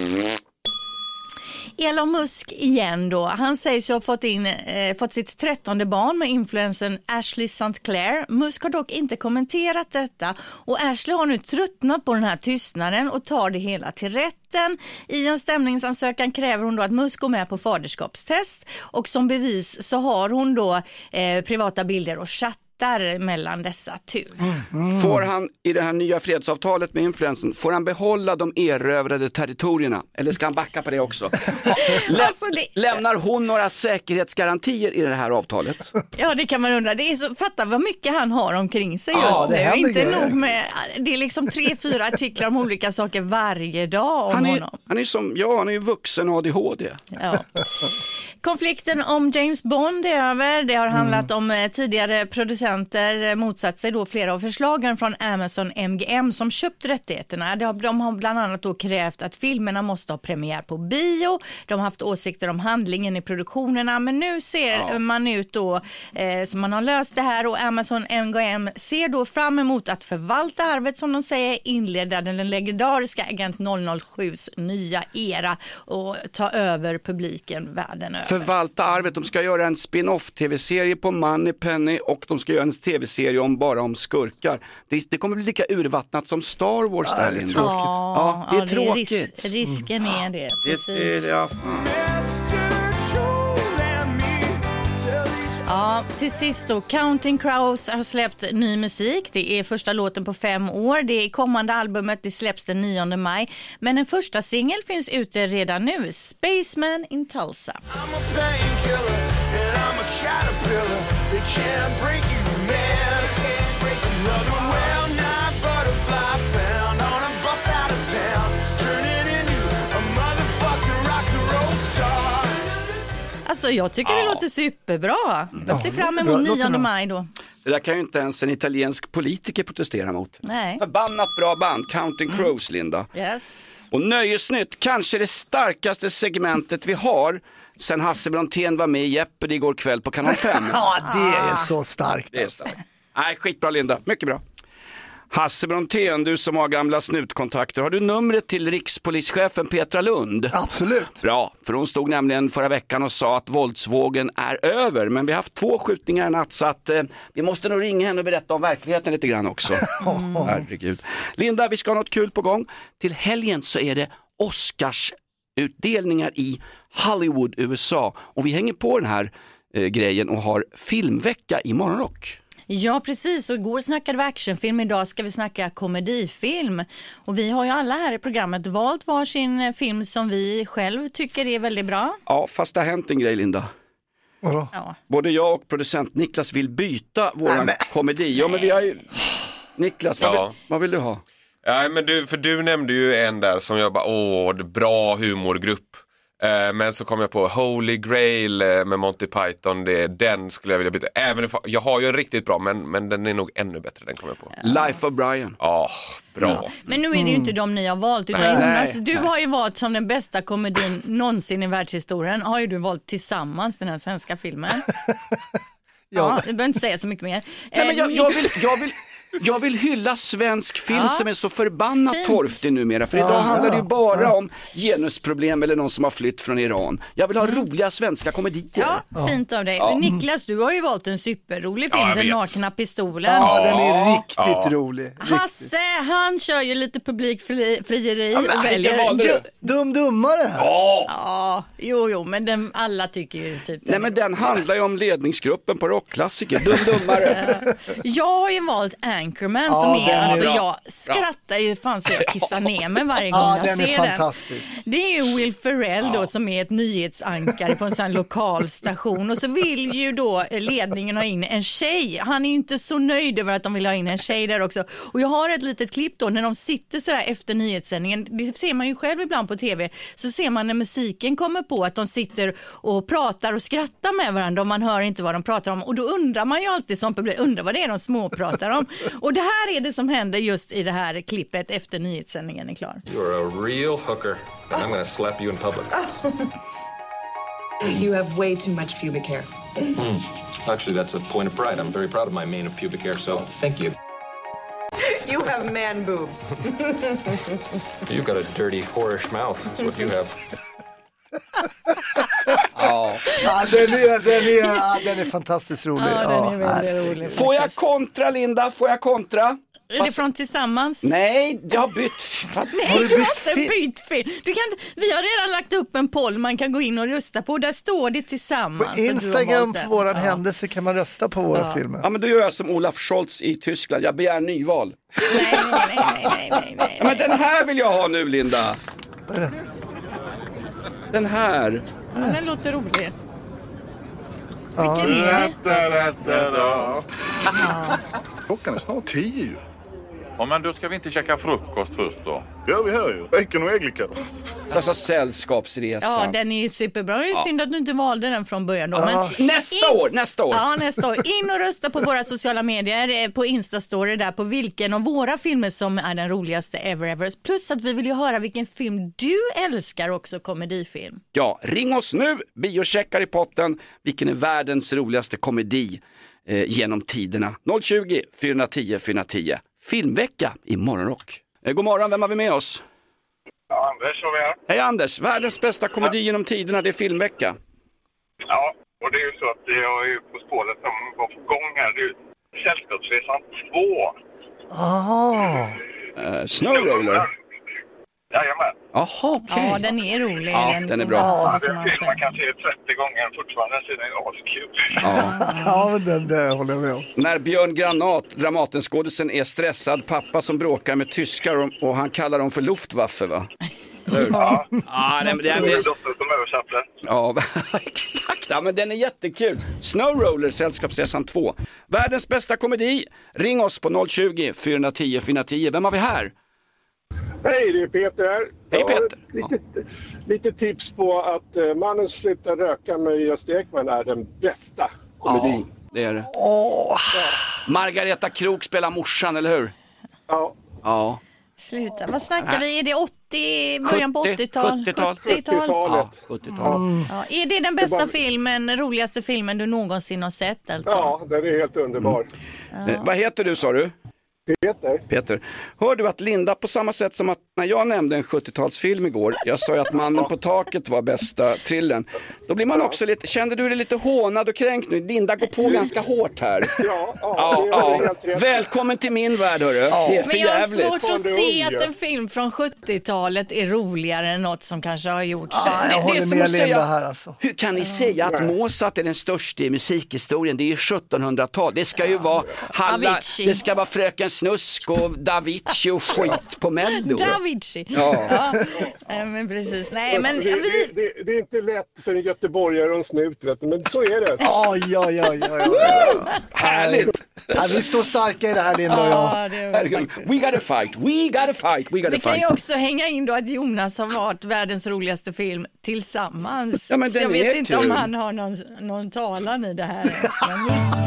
Elon Musk igen då, han sägs ju ha fått, in, eh, fått sitt trettonde barn med influensen Ashley Saint Clair. Musk har dock inte kommenterat detta och Ashley har nu tröttnat på den här tystnaden och tar det hela till rätten. I en stämningsansökan kräver hon då att Musk går med på faderskapstest och som bevis så har hon då eh, privata bilder och chatt mellan dessa tur. Mm, mm. Får han i det här nya fredsavtalet med influensen, får han behålla de erövrade territorierna eller ska han backa på det också? Lä- alltså det... Lämnar hon några säkerhetsgarantier i det här avtalet? Ja, det kan man undra. Det är så, fatta vad mycket han har omkring sig just ja, nu. Inte nog med, det är liksom tre, fyra artiklar om olika saker varje dag om han är, honom. Han är som, ja, han är ju vuxen A D H D. Ja. Konflikten om James Bond är över. Det har handlat mm. om tidigare producenter motsatt sig då flera av förslagen från Amazon M G M som köpt rättigheterna. De har, de har bland annat då krävt att filmerna måste ha premiär på bio. De har haft åsikter om handlingen i produktionerna, men nu ser ja. man ut då eh, som man har löst det här och Amazon M G M ser då fram emot att förvalta arvet som de säger, inleda den legendariska Agent noll noll sju:s nya era och ta över publiken världen över. Förvalta arvet, de ska göra en spin-off-tv-serie på Moneypenny och de ska göra en tv-serie om bara om skurkar. Det, det kommer bli lika urvattnat som Star Wars ja, där. Det är tråkigt. Ja, det är ja, tråkigt. Det är ris- risken är det, precis. Det, det, ja. Ja, till sist då, Counting Crows har släppt ny musik. Det är första låten på fem år. Det är kommande albumet, det släpps den nionde maj. Men en första singel finns ute redan nu, Spaceman in Tulsa. Alltså jag tycker ja. det låter superbra. Jag ser fram emot nionde maj då. Det där kan ju inte ens en italiensk politiker protestera mot. Nej. Förbannat bra band, Counting Crows, Linda. Yes. Och Nöjesnytt, kanske det starkaste segmentet vi har sen Hasse Brontén var med i Jeopardy igår kväll på Kanal fem. Ja, det är så starkt. Det är starkt. Nej, skitbra Linda, mycket bra. Hasse Brontén, du som har gamla snutkontakter, har du numret till rikspolischefen Petra Lund? Absolut. Bra, för hon stod nämligen förra veckan och sa att våldsvågen är över. Men vi har haft två skjutningar i natt så att eh, vi måste nog ringa henne och berätta om verkligheten lite grann också. Mm. Herregud. Linda, vi ska ha något kul på gång. Till helgen så är det Oscarsutdelningar i Hollywood, U S A. Och vi hänger på den här eh, grejen och har filmvecka i Morgonrock. Ja, precis. Och igår snackade vi actionfilm. Idag ska vi snacka komedifilm. Och vi har ju alla här i programmet valt varsin film som vi själv tycker är väldigt bra. Ja, fast det har hänt en grej, Linda. Ja. Både jag och producent Niklas vill byta våran Nej, komedi. Ja, men vi har ju... Niklas, vad, ja. vill, vad vill du ha? Ja, men du, för du nämnde ju en där som jag bara, åh, bra humorgrupp. Men så kom jag på Holy Grail med Monty Python, det, den skulle jag vilja byta. Även if, jag har ju en riktigt bra, men, men den är nog ännu bättre, den kommer jag på. Ja. Life of Brian. Ja, oh, bra. Ja. Men nu är det ju inte de ni har valt, utan Nej. Jonas, du har ju valt som den bästa komedin någonsin i världshistorien. Har ju du valt tillsammans den här svenska filmen. ja, ja du behöver inte säga så mycket mer. Nej, men jag, jag vill... Jag vill... Jag vill hylla svensk film ja. som är så förbannat Fint. torftig numera. För idag ja, handlar det ju bara ja. om genusproblem eller någon som har flytt från Iran. Jag vill ha mm. roliga svenska komedier. Ja, ja. fint av dig. Ja. Niklas, du har ju valt en superrolig film, ja, Den nakna pistolen. Ja, den är riktigt ja. rolig. Riktigt. Hasse, han kör ju lite publikfrieri ja, och väljer... Du, dum dummare. Ja. ja, jo, jo, men den, alla tycker ju typ... Nej, men den handlar ju om ledningsgruppen på rockklassiker. Dum dummare. Jag har ju valt Anchorman ja, som är, alltså bra. jag skrattar bra. ju fan så jag kissar ner mig varje gång ja, jag den ser är fantastisk. den. Det är ju Will Ferrell då ja. som är ett nyhetsankare på en sån lokal station och så vill ju då ledningen ha in en tjej. Han är ju inte så nöjd över att de vill ha in en tjej där också. Och jag har ett litet klipp då när de sitter så där efter nyhetssändningen. Det ser man ju själv ibland på tv. Så ser man när musiken kommer på att de sitter och pratar och skrattar med varandra och man hör inte vad de pratar om. Och då undrar man ju alltid som publik, undrar vad det är de småpratar om. Och det här är det som händer just i det här klippet efter nyhetssändningen är klar. You're a real hooker and I'm gonna slap you in public. You have way too much pubic hair. Mm. Actually, that's a point of pride. I'm very proud of my mane of pubic hair, so thank you. You have man boobs. You've got a dirty, whorish mouth. That's what you have. ja. ja, den är, den är, ja, den är fantastiskt rolig. Ja, den är väldigt rolig. Får jag kontra, Linda? Får jag kontra? Är det från Tillsammans? Nej, jag har bytt. Nej, har du, du måste bytt film. Du kan inte, vi har redan lagt upp en poll man kan gå in och rösta på. Där står det Tillsammans. På Instagram på våran ja. händelse kan man rösta på våra ja. filmer. Ja, men då gör jag som Olaf Scholz i Tyskland. Jag begär nyval. Nej, nej, nej, nej, nej, nej, nej. Ja, men den här vill jag ha nu, Linda. Den här. Ja, den låter rolig. Ja. Vilken är det? Klockan är snart tio. Ja, men då ska vi inte käka frukost först då? Ja, vi hör ju. Bacon och ägglikör. Så alltså sällskapsresa. Ja, den är ju superbra. Det är ja. synd att du inte valde den från början då. Ja. Men nästa in... år, nästa år. Ja, nästa år. In och rösta på våra sociala medier, på Instastory där, på vilken av våra filmer som är den roligaste ever ever. Plus att vi vill ju höra vilken film du älskar också, komedifilm. Ja, ring oss nu. Biocheckar i potten. Vilken är världens roligaste komedi eh, genom tiderna? noll tjugo, fyra tio, fyra tio. Filmvecka i Morgonrock. Eh, god morgon, vem har vi med oss? Ja, Anders har vi här. Hej Anders, världens bästa komedi genom tiderna, det är Filmvecka. Ja, och det är ju så att jag är ju på spåret som var på gång här. Det är ju Sällskapsresan två. Aha. Uh, Snowroller. Jajamän. Jaha, okej. Okay. Ja, den är rolig. Ja, den, den är bra. Ja, det är en film man kan se trettio gånger fortfarande, så den är askul. Ja, ja men den där håller jag med om. När Björn Granat, Dramatenskådisen, är stressad pappa som bråkar med tyskar och, och han kallar dem för Luftwaffe, va? Ja, ja det, det, det, det, som översatte. Ja, exakt. Ja, men den är jättekul. Snowroller, Sällskapsresan två. Världens bästa komedi. Ring oss på noll tjugo, fyra tio, fyra tio. Vem har vi här? Hej, det är Peter här. Hej Peter. Lite, ja. lite tips på att uh, Mannen slutar röka med Gösta Ekman är den bästa komedin. Ja, det är det. Åh. Margareta Krok spelar morsan, eller hur? Ja. Ja. Sluta, vad snackar vi? Är det åttio åttio, början på åttiotal. sjuttiotal. sjuttiotal. Ja, sjuttiotal. Mm. Ja, är det den bästa Det var- filmen, roligaste filmen du någonsin har sett alltså? Ja, den är helt underbar. Eh, vad heter du, sa du? Peter. Peter. Hör du att Linda, på samma sätt som att när jag nämnde en sjuttiotalsfilm igår, jag sa ju att Mannen på taket var bästa thrillern. Då blir man också lite, kände du dig lite hånad och kränkt nu? Linda går på ganska hårt här. Ja, ja, Ja, det är ja. helt rätt. Välkommen till min värld, hörru. Det är för Men jag har jävligt. svårt att Fan, det är se ung, att ja. en film från sjuttiotalet är roligare än något som kanske har gjorts. Ja, jag det är håller som med att säga- Linda här alltså. Hur kan ni säga att Mozart är den största i musikhistorien? Det är ju sjuttonhundratal. Det ska ju vara Halla, Avicii. det ska vara Fröken Snusk och Davici och skit på Mello. Davici. Ja. Ja, eh, men precis. Nej, men det, vi... det, det, det är inte lätt för en göteborgare och en snut, vet du, men så är det. Ja, ja, ja, ja, ja. Härligt! Ja, vi står starka i det här, Linda och jag. Ja, det var Herregud. faktiskt- We gotta fight, we gotta fight, we gotta Vi kan fight. ju också hänga in då att Jonas har varit världens roligaste film tillsammans. Ja, men Så den jag vet är inte kul. om han har någon, någon talan i det här. Men visst.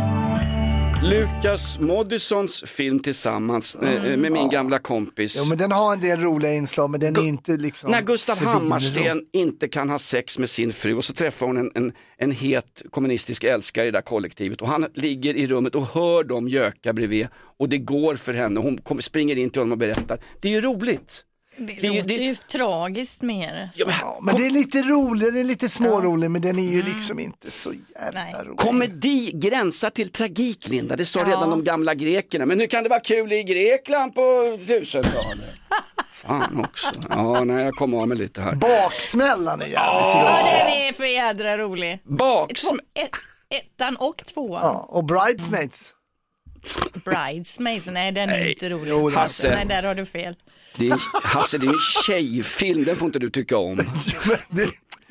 Lukas Moodyssons film tillsammans eh, med min gamla kompis. Jo, men den har en del roliga inslag, men den är inte liksom... När Gustav svinrolig. Hammarsten inte kan ha sex med sin fru och så träffar hon en, en, en het kommunistisk älskare i det där kollektivet och han ligger i rummet och hör dem göka bredvid och det går för henne och hon kommer, springer in till honom och berättar. Det är ju roligt. Det, Det är ju- låter det- ju tragiskt mer. Ja, men, Ja, men det är lite rolig, det är lite smårolig, men den är ju liksom inte så jävla Nej. rolig. komedi gränsar till tragik, Linda. Det sa Ja. redan de gamla grekerna. Men nu kan det vara kul i Grekland på tusentalet. Fan också. Ja, nej, jag kommer av mig lite här. Baksmällan är jävligt Ja, rolig. den är för jädra rolig. Baks... Två, ett, ettan och tvåan. Ja, och Bridesmaids. Bridesmaids, nej den är Nej. inte rolig. Jo, det är Hasse. Nej, där har du fel. Det är, Hasse, det är en tjejfilm. Den får inte du tycka om. Men det...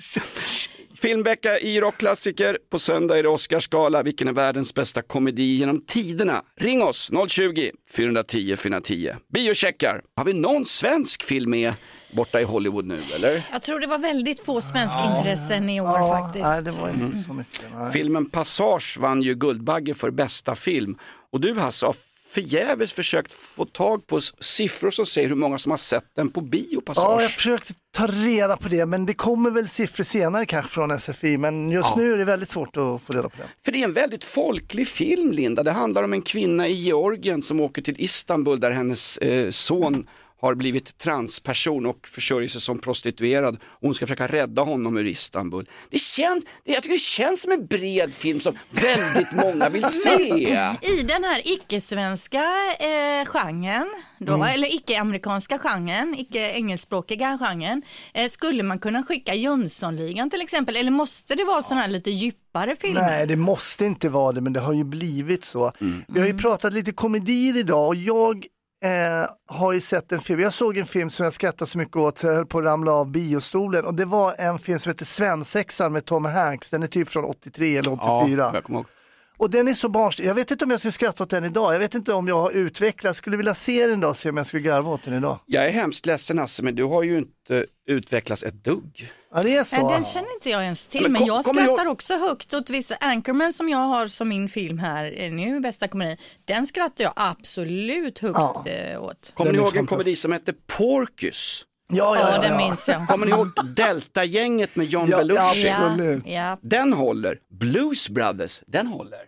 Filmvecka i rockklassiker. På söndag är det Oscarsgala. Vilken är världens bästa komedi genom tiderna? Ring oss noll tjugo, fyra tio fyra tio. Biocheckar. Har vi någon svensk film med borta i Hollywood nu, eller? Jag tror det var väldigt få svenska intressen i år Ja, faktiskt. nej, det var inte så mycket. Nej. Filmen Passage vann ju Guldbagge för bästa film. Och du, Hasse, har förgäves försökt få tag på siffror som säger hur många som har sett den på bio, Passage. Ja, jag försökte ta reda på det, men det kommer väl siffror senare kanske från S F I, men just Ja. nu är det väldigt svårt att få reda på det. För det är en väldigt folklig film, Linda. Det handlar om en kvinna i Georgien som åker till Istanbul där hennes eh, son har blivit transperson och försörjer sig som prostituerad. Och hon ska försöka rädda honom ur Istanbul. Det känns, det, jag tycker det känns som en bred film som väldigt många vill se. I den här icke-svenska eh, genren, då, Mm. eller icke-amerikanska genren, icke-engelskspråkiga genren, eh, skulle man kunna skicka Jönssonligan till exempel, eller måste det vara sådana här lite djupare filmer? Nej, det måste inte vara det, men det har ju blivit så. Mm. Vi har ju pratat lite komedier idag och jag eh, har ju sett en film. Jag såg en film som jag skrattade så mycket åt så jag höll på att ramla av biostolen och det var en film som heter Svensexan med Tom Hanks. Den är typ från åttiotre eller åttiofyra. Ja, jag kommer ihåg. Och den är så barnslig. Jag vet inte om jag skulle skratta åt den idag. Jag vet inte om jag har utvecklats. Jag skulle vilja se den idag och se om jag skulle garva åt den idag. Jag är hemskt ledsen, Hasse, men du har ju inte utvecklats ett dugg. Ja, det är så. Nej, den känner inte jag ens till, Men men, kom- jag kommer ni skrattar ihåg- också högt åt vissa Anchorman som jag har som min film här eh, nu, bästa komedi. Den skrattar jag absolut högt Ja. eh, åt. Kommer Den ni är ihåg en fantastisk. komedi som heter Porky's? Ja, ja, Ja, ja. den ja. minns jag. Kommer ni ihåg Delta-gänget med John Ja, Belushi? ja, absolut. Ja. Den håller. Blues Brothers, den håller.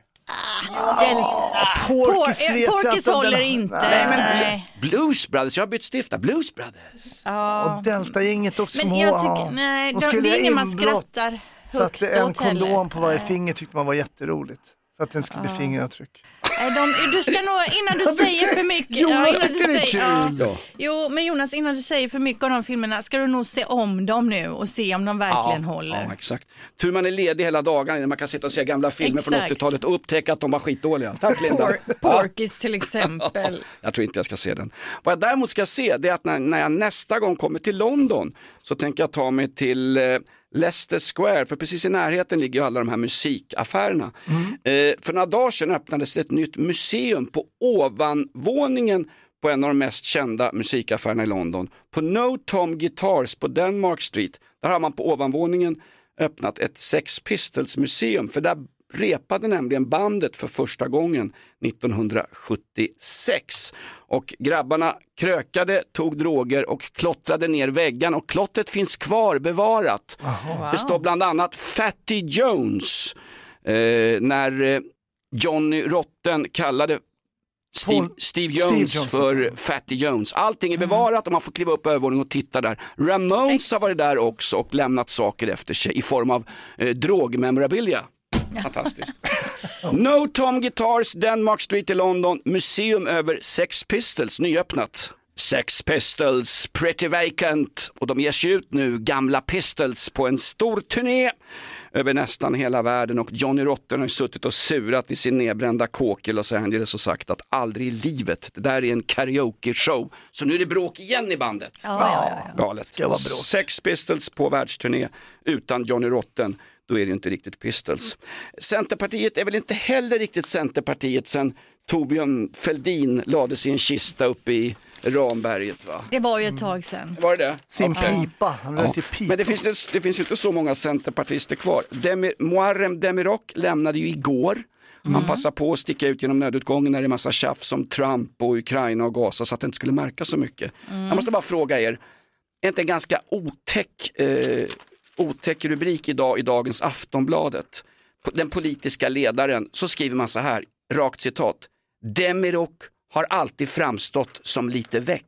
Den, Porkis Por- vet eh, jag Porkis inte om håller den- inte. Nej, men Nej. Blues Brothers, jag har bytt stifta. Blues Brothers. Ja. Och Delta-gänget också. Men kom jag ihåg, tycker, ja. nej, De de, skulle det är göra ingen man inbrott. skrattar högt Satte en åt heller. kondom på varje Nej. finger tyckte man var jätteroligt. För att den skulle bli fingeravtryck. Nej, de, du ska nog, innan du Ja, du säger ser- för mycket. Jonas innan du tycker det är säger- kul. Ja. Jo, men Jonas, innan du säger för mycket av de filmerna ska du nog se om dem nu och se om de verkligen håller. Ja, exakt. Tur man är ledig hela dagarna när man kan sitta och se gamla filmer från Exakt. åttiotalet och upptäcka att de var skitdåliga. Tack, Linda. Por- Ja. Porkis till exempel. Jag tror inte jag ska se den. Vad jag däremot ska se det är att när, när jag nästa gång kommer till London så tänker jag ta mig till eh, Leicester Square, för precis i närheten ligger ju alla de här musikaffärerna. Eh, för några dagar sedan öppnades ett nytt museum på ovanvåningen på en av de mest kända musikaffärerna i London. På No Tom Guitars på Denmark Street, där har man på ovanvåningen öppnat ett Sex Pistols museum, för där repade nämligen bandet för första gången nittonhundrasjuttiosex. Och grabbarna krökade, tog droger och klottrade ner väggen. Och klottret finns kvar, bevarat. Wow. Det står bland annat Fatty Jones. Eh, när eh, Johnny Rotten kallade Steve, Steve Jones, Steve Jones för Fatty Jones. Allting är bevarat och man får kliva upp övervåningen och titta där. Ramones har varit där också och lämnat saker efter sig i form av eh, drogmemorabilia. Fantastiskt. No Tom Guitars, Denmark Street i London. Museum över Sex Pistols, nyöppnat. Sex Pistols, Pretty Vacant. Och de ger sig ut nu, gamla Pistols, på en stor turné över nästan hela världen. Och Johnny Rotten har ju suttit och surat i sin nedbrända kåk i Los Angeles och sagt att aldrig i livet, det där är en karaoke-show. Så nu är det bråk igen i bandet. Ja, ja, ja, ja. Galet. Sex Pistols på världsturné utan Johnny Rotten. Då är det inte riktigt Pistols. Centerpartiet är väl inte heller riktigt Centerpartiet sen Torbjörn Fälldin lades i en kista uppe i Ramberget, va? Det var ju ett tag sedan. Var det det? Sin Okay. pipa. Han Ja. pipa. Men det finns, det finns ju inte så många centerpartister kvar. Demir, Muharrem Demirok lämnade ju igår. Han Mm. passade på att sticka ut genom nödutgången när det är massa tjafs om Trump och Ukraina och Gaza så att det inte skulle märka så mycket. Mm. Jag måste bara fråga er, är inte en ganska otäck, eh, otäck rubrik idag i dagens Aftonbladet? Den politiska ledaren, så skriver man så här, rakt citat: Demirok har alltid framstått som lite väck.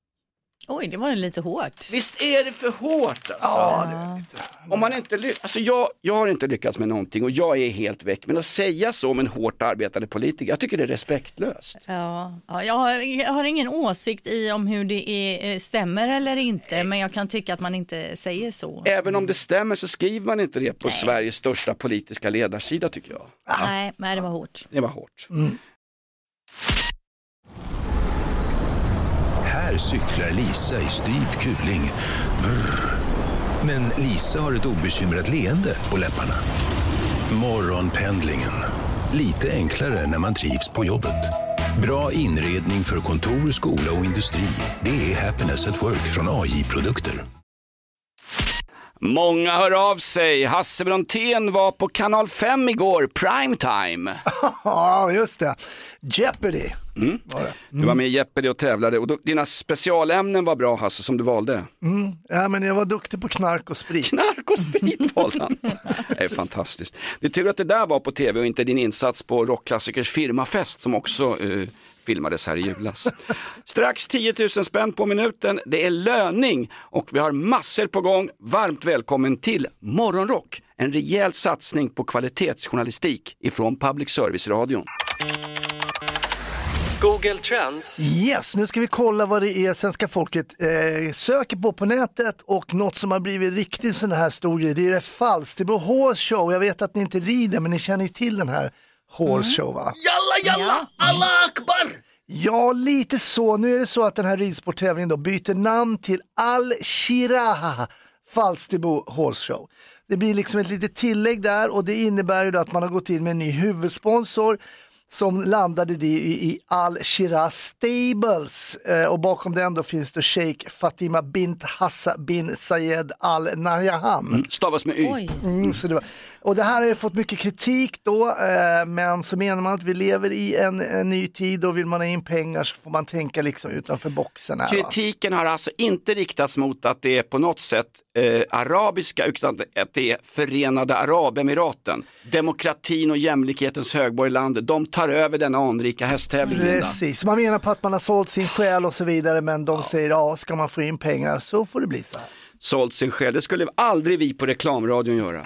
Oj, det var ju lite hårt. Visst är det för hårt alltså? Ja, det är lite. Om man inte ly- alltså jag, jag har inte lyckats med någonting och jag är helt väck. Men att säga så om en hårt arbetande politiker, jag tycker det är respektlöst. Ja, ja jag, har, jag har ingen åsikt i om hur det är, stämmer eller inte, men jag kan tycka att man inte säger så. Även om det stämmer så skriver man inte det på nej. Sveriges största politiska ledarsida, tycker jag. Nej, nej, det var hårt. Det var hårt. Mm. Här cyklar Lisa i styv kuling. Brr. Men Lisa har ett obekymrat leende på läpparna. Morgonpendlingen. Lite enklare när man trivs på jobbet. Bra inredning för kontor, skola och industri. Det är Happiness at Work från A J-produkter. Många hör av sig. Hasse Brontén var på kanal fem igår, primetime. Ja, just det. Jeopardy. Mm. Var det. Mm. Du var med i Jeopardy och tävlade. Och då, dina specialämnen var bra, Hasse, som du valde. Mm. Ja, men jag var duktig på knark och sprit. Knark och sprit valde han. Det är fantastiskt. Det är tur att det där var på tv och inte din insats på rockklassikers firmafest som också uh, filmades här i julas. Strax tio tusen spänn på minuten. Det är löning och vi har massor på gång. Varmt välkommen till Morgonrock. En rejäl satsning på kvalitetsjournalistik ifrån Public Service-radion. Google Trends. Yes, nu ska vi kolla vad det är svenska folket eh, söker på på nätet, och något som har blivit riktigt sån här stor grej, det är det Falsterbo Horse Show. Jag vet att ni inte rider, men ni känner ju till den här Horse Show, va? Jalla, jalla, alla akbar! Ja, lite så. Nu är det så att den här ridsporttävlingen då byter namn till Al-Shiraha Falsterbo Horse Show. Det blir liksom ett litet tillägg där, och det innebär ju då att man har gått in med en ny huvudsponsor som landade det i, i Al-Shira Stables, eh, och bakom den då finns det Sheikh Fatima bint Hassa bin Sayed Al-Nahyan. Mm, stavas med Y. Mm, så det var, och det här har ju fått mycket kritik då, eh, men så menar man att vi lever i en, en ny tid, och vill man ha in pengar så får man tänka liksom utanför boxen här. Kritiken har alltså inte riktats mot att det är på något sätt eh, arabiska, utan att det är Förenade Arabemiraten. Demokratin och jämlikhetens högborg i landet, de tar över den anrika hästtävlingen. Precis, man menar på att man har sålt sin själ och så vidare, men de ja. säger ja, ska man få in pengar så får det bli så här. Sålt sin själ, det skulle aldrig vi på reklamradion göra.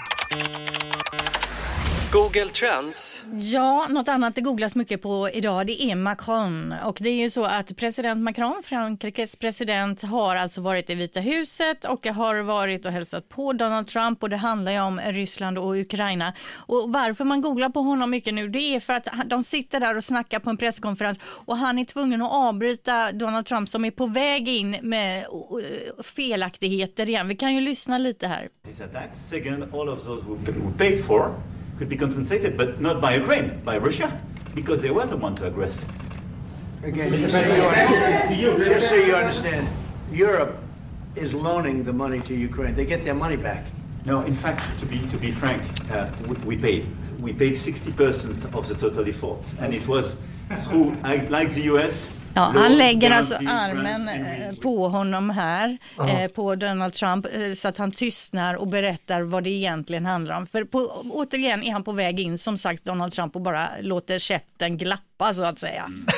Google Trends. Ja, något annat det googlas mycket på idag, det är Macron. Och det är ju så att president Macron, Frankrikes president, har alltså varit i Vita huset och har varit och hälsat på Donald Trump, och det handlar ju om Ryssland och Ukraina. Och varför man googlar på honom mycket nu, det är för att de sitter där och snackar på en presskonferens, och han är tvungen att avbryta Donald Trump som är på väg in med felaktigheter igen. Vi kan ju lyssna lite här. These attacks, second, all of those who paid for could be compensated, but not by Ukraine, by Russia, because they were the one to aggress. Again, just so you understand, just so you understand, Europe is loaning the money to Ukraine. They get their money back. No, in fact, to be to be frank, uh, we, we paid we paid sixty percent of the total default, and it was through I, like the U S. Ja, han lägger alltså armen på honom här, eh, på Donald Trump, eh, så att han tystnar och berättar vad det egentligen handlar om. För på, återigen är han på väg in, som sagt, Donald Trump, och bara låter käften glappa, så att säga. Mm.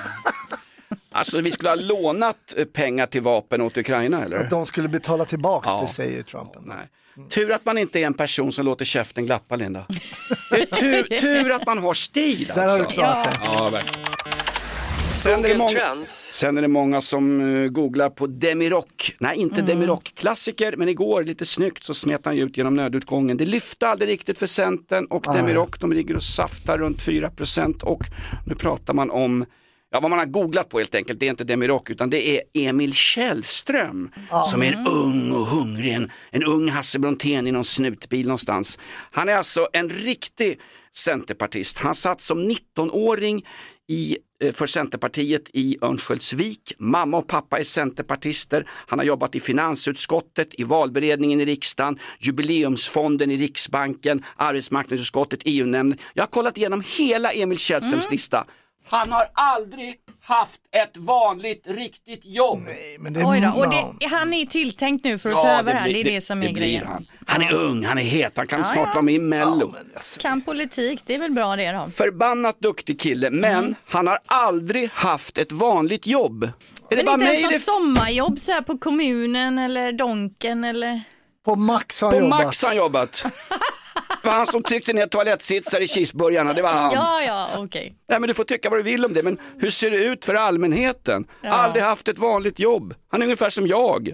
Alltså vi skulle ha lånat pengar till vapen åt Ukraina, eller? Att de skulle betala tillbaka, ja. Det säger Trump. Nej. Mm. Tur att man inte är en person som låter käften glappa, Linda. Det är tur, tur att man har stil, alltså. Där har du klart det. Ja, verkligen. Sen är, det många, sen är det många som uh, googlar på Demirock. Nej, inte mm. Demirock-klassiker, men igår lite snyggt så smet han ut genom nödutgången. Det lyfte aldrig riktigt för Centern och ah, Demirock, de ligger och saftar runt fyra procent, och nu pratar man om, ja, vad man har googlat på helt enkelt. Det är inte Demirock, utan det är Emil Källström ah, som är en ung och hungrig, en, en ung Hasse Brontén i någon snutbil någonstans. Han är alltså en riktig centerpartist. Han satt som nittonåring i, för Centerpartiet i Örnsköldsvik. Mamma och pappa är centerpartister. Han har jobbat i finansutskottet, i valberedningen i riksdagen, jubileumsfonden i Riksbanken, arbetsmarknadsutskottet, E U-nämnden. Jag har kollat igenom hela Emil Källströms mm. lista. Han har aldrig haft ett vanligt, riktigt jobb. Nej, men det är Oj då, och det, han är tilltänkt nu för att ja, ta över det här. Det är det, det som är det grejen. Han. han är ung, han är het, han kan ja, snart ja. vara med i Mello. Ja, alltså. Kan politik, det är väl bra det då. Förbannat duktig kille, men mm. han har aldrig haft ett vanligt jobb. Är men det bara inte mig ens något det... sommarjobb så här på kommunen eller Donken eller... På Max har han jobbat. På Max har han jobbat. Det var han som tryckte ner toalettsitsar i cheeseburgarna, det var han. Ja, ja, okej. Okay. Nej, men du får tycka vad du vill om det, men hur ser det ut för allmänheten? Ja. Aldrig haft ett vanligt jobb. Han är ungefär som jag.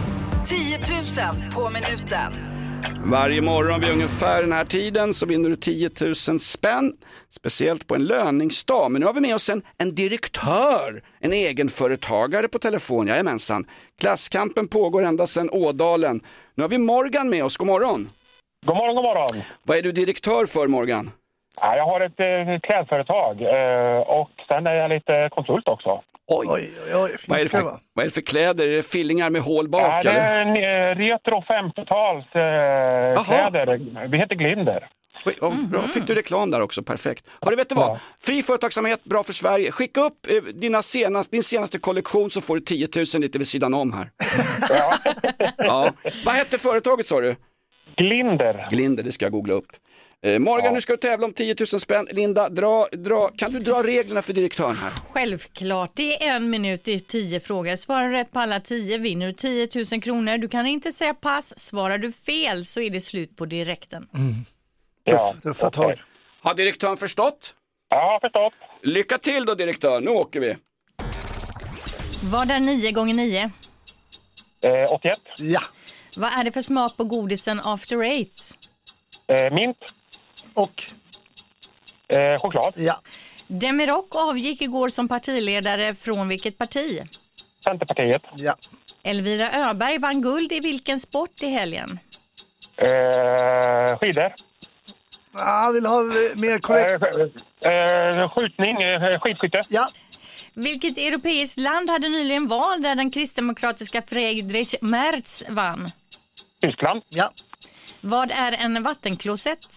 tio tusen på minuten. Varje morgon vid ungefär den här tiden så vinner du tio tusen spänn. Speciellt på en löningsdag. Men nu har vi med oss en, en direktör, en egenföretagare på telefon. Jajamensan. Klasskampen pågår ända sedan Ådalen. Nu har vi Morgan med oss. God morgon. God morgon, god morgon. Vad är du direktör för, Morgan? Ja, jag har ett eh, klädföretag eh, och sen är jag lite konsult också. Oj, oj, oj. Vad, är det för, vad är det för kläder? Är det fillingar med hål bak? Ja, det är eller? retro femtiotals eh, kläder. Vi heter Glinder. Oh, bra. Fick du reklam där också, perfekt. Ja, du vet du vad? Ja. Fri företagsamhet, bra för Sverige. Skicka upp eh, dina senast, din senaste kollektion så får du tio tusen lite vid sidan om här. Ja. Ja. Vad hette företaget, sa du? Glinder. Glinder, det ska jag googla upp. Eh, Morgan, ja. Nu ska du tävla om tio tusen spänn. Linda, dra, dra, kan du dra reglerna för direktören här? Självklart, det är en minut i tio frågor. Svarar rätt på alla tio vinner du tio tusen kronor. Du kan inte säga pass. Svarar du fel så är det slut på direkten. Mm. Ja, Tuff, okay. tag. Har direktören förstått? Ja, förstått. Lycka till då, direktör. Nu åker vi. Vad är nio gånger nio? Eh, åttioett. Ja. Vad är det för smak på godisen After Eight? Eh, mint. Och? Eh, choklad. Ja. Demirock avgick igår som partiledare från vilket parti? Centerpartiet. Ja. Elvira Öberg vann guld i vilken sport i helgen? Eh, skidor. Ja, vill ha mer korrekt. Eh, eh, skjutning, eh, skidskytte. Ja. Vilket europeiskt land hade nyligen val där den kristdemokratiska Friedrich Merz vann? Tyskland. Ja. Vad är en vattenklosett?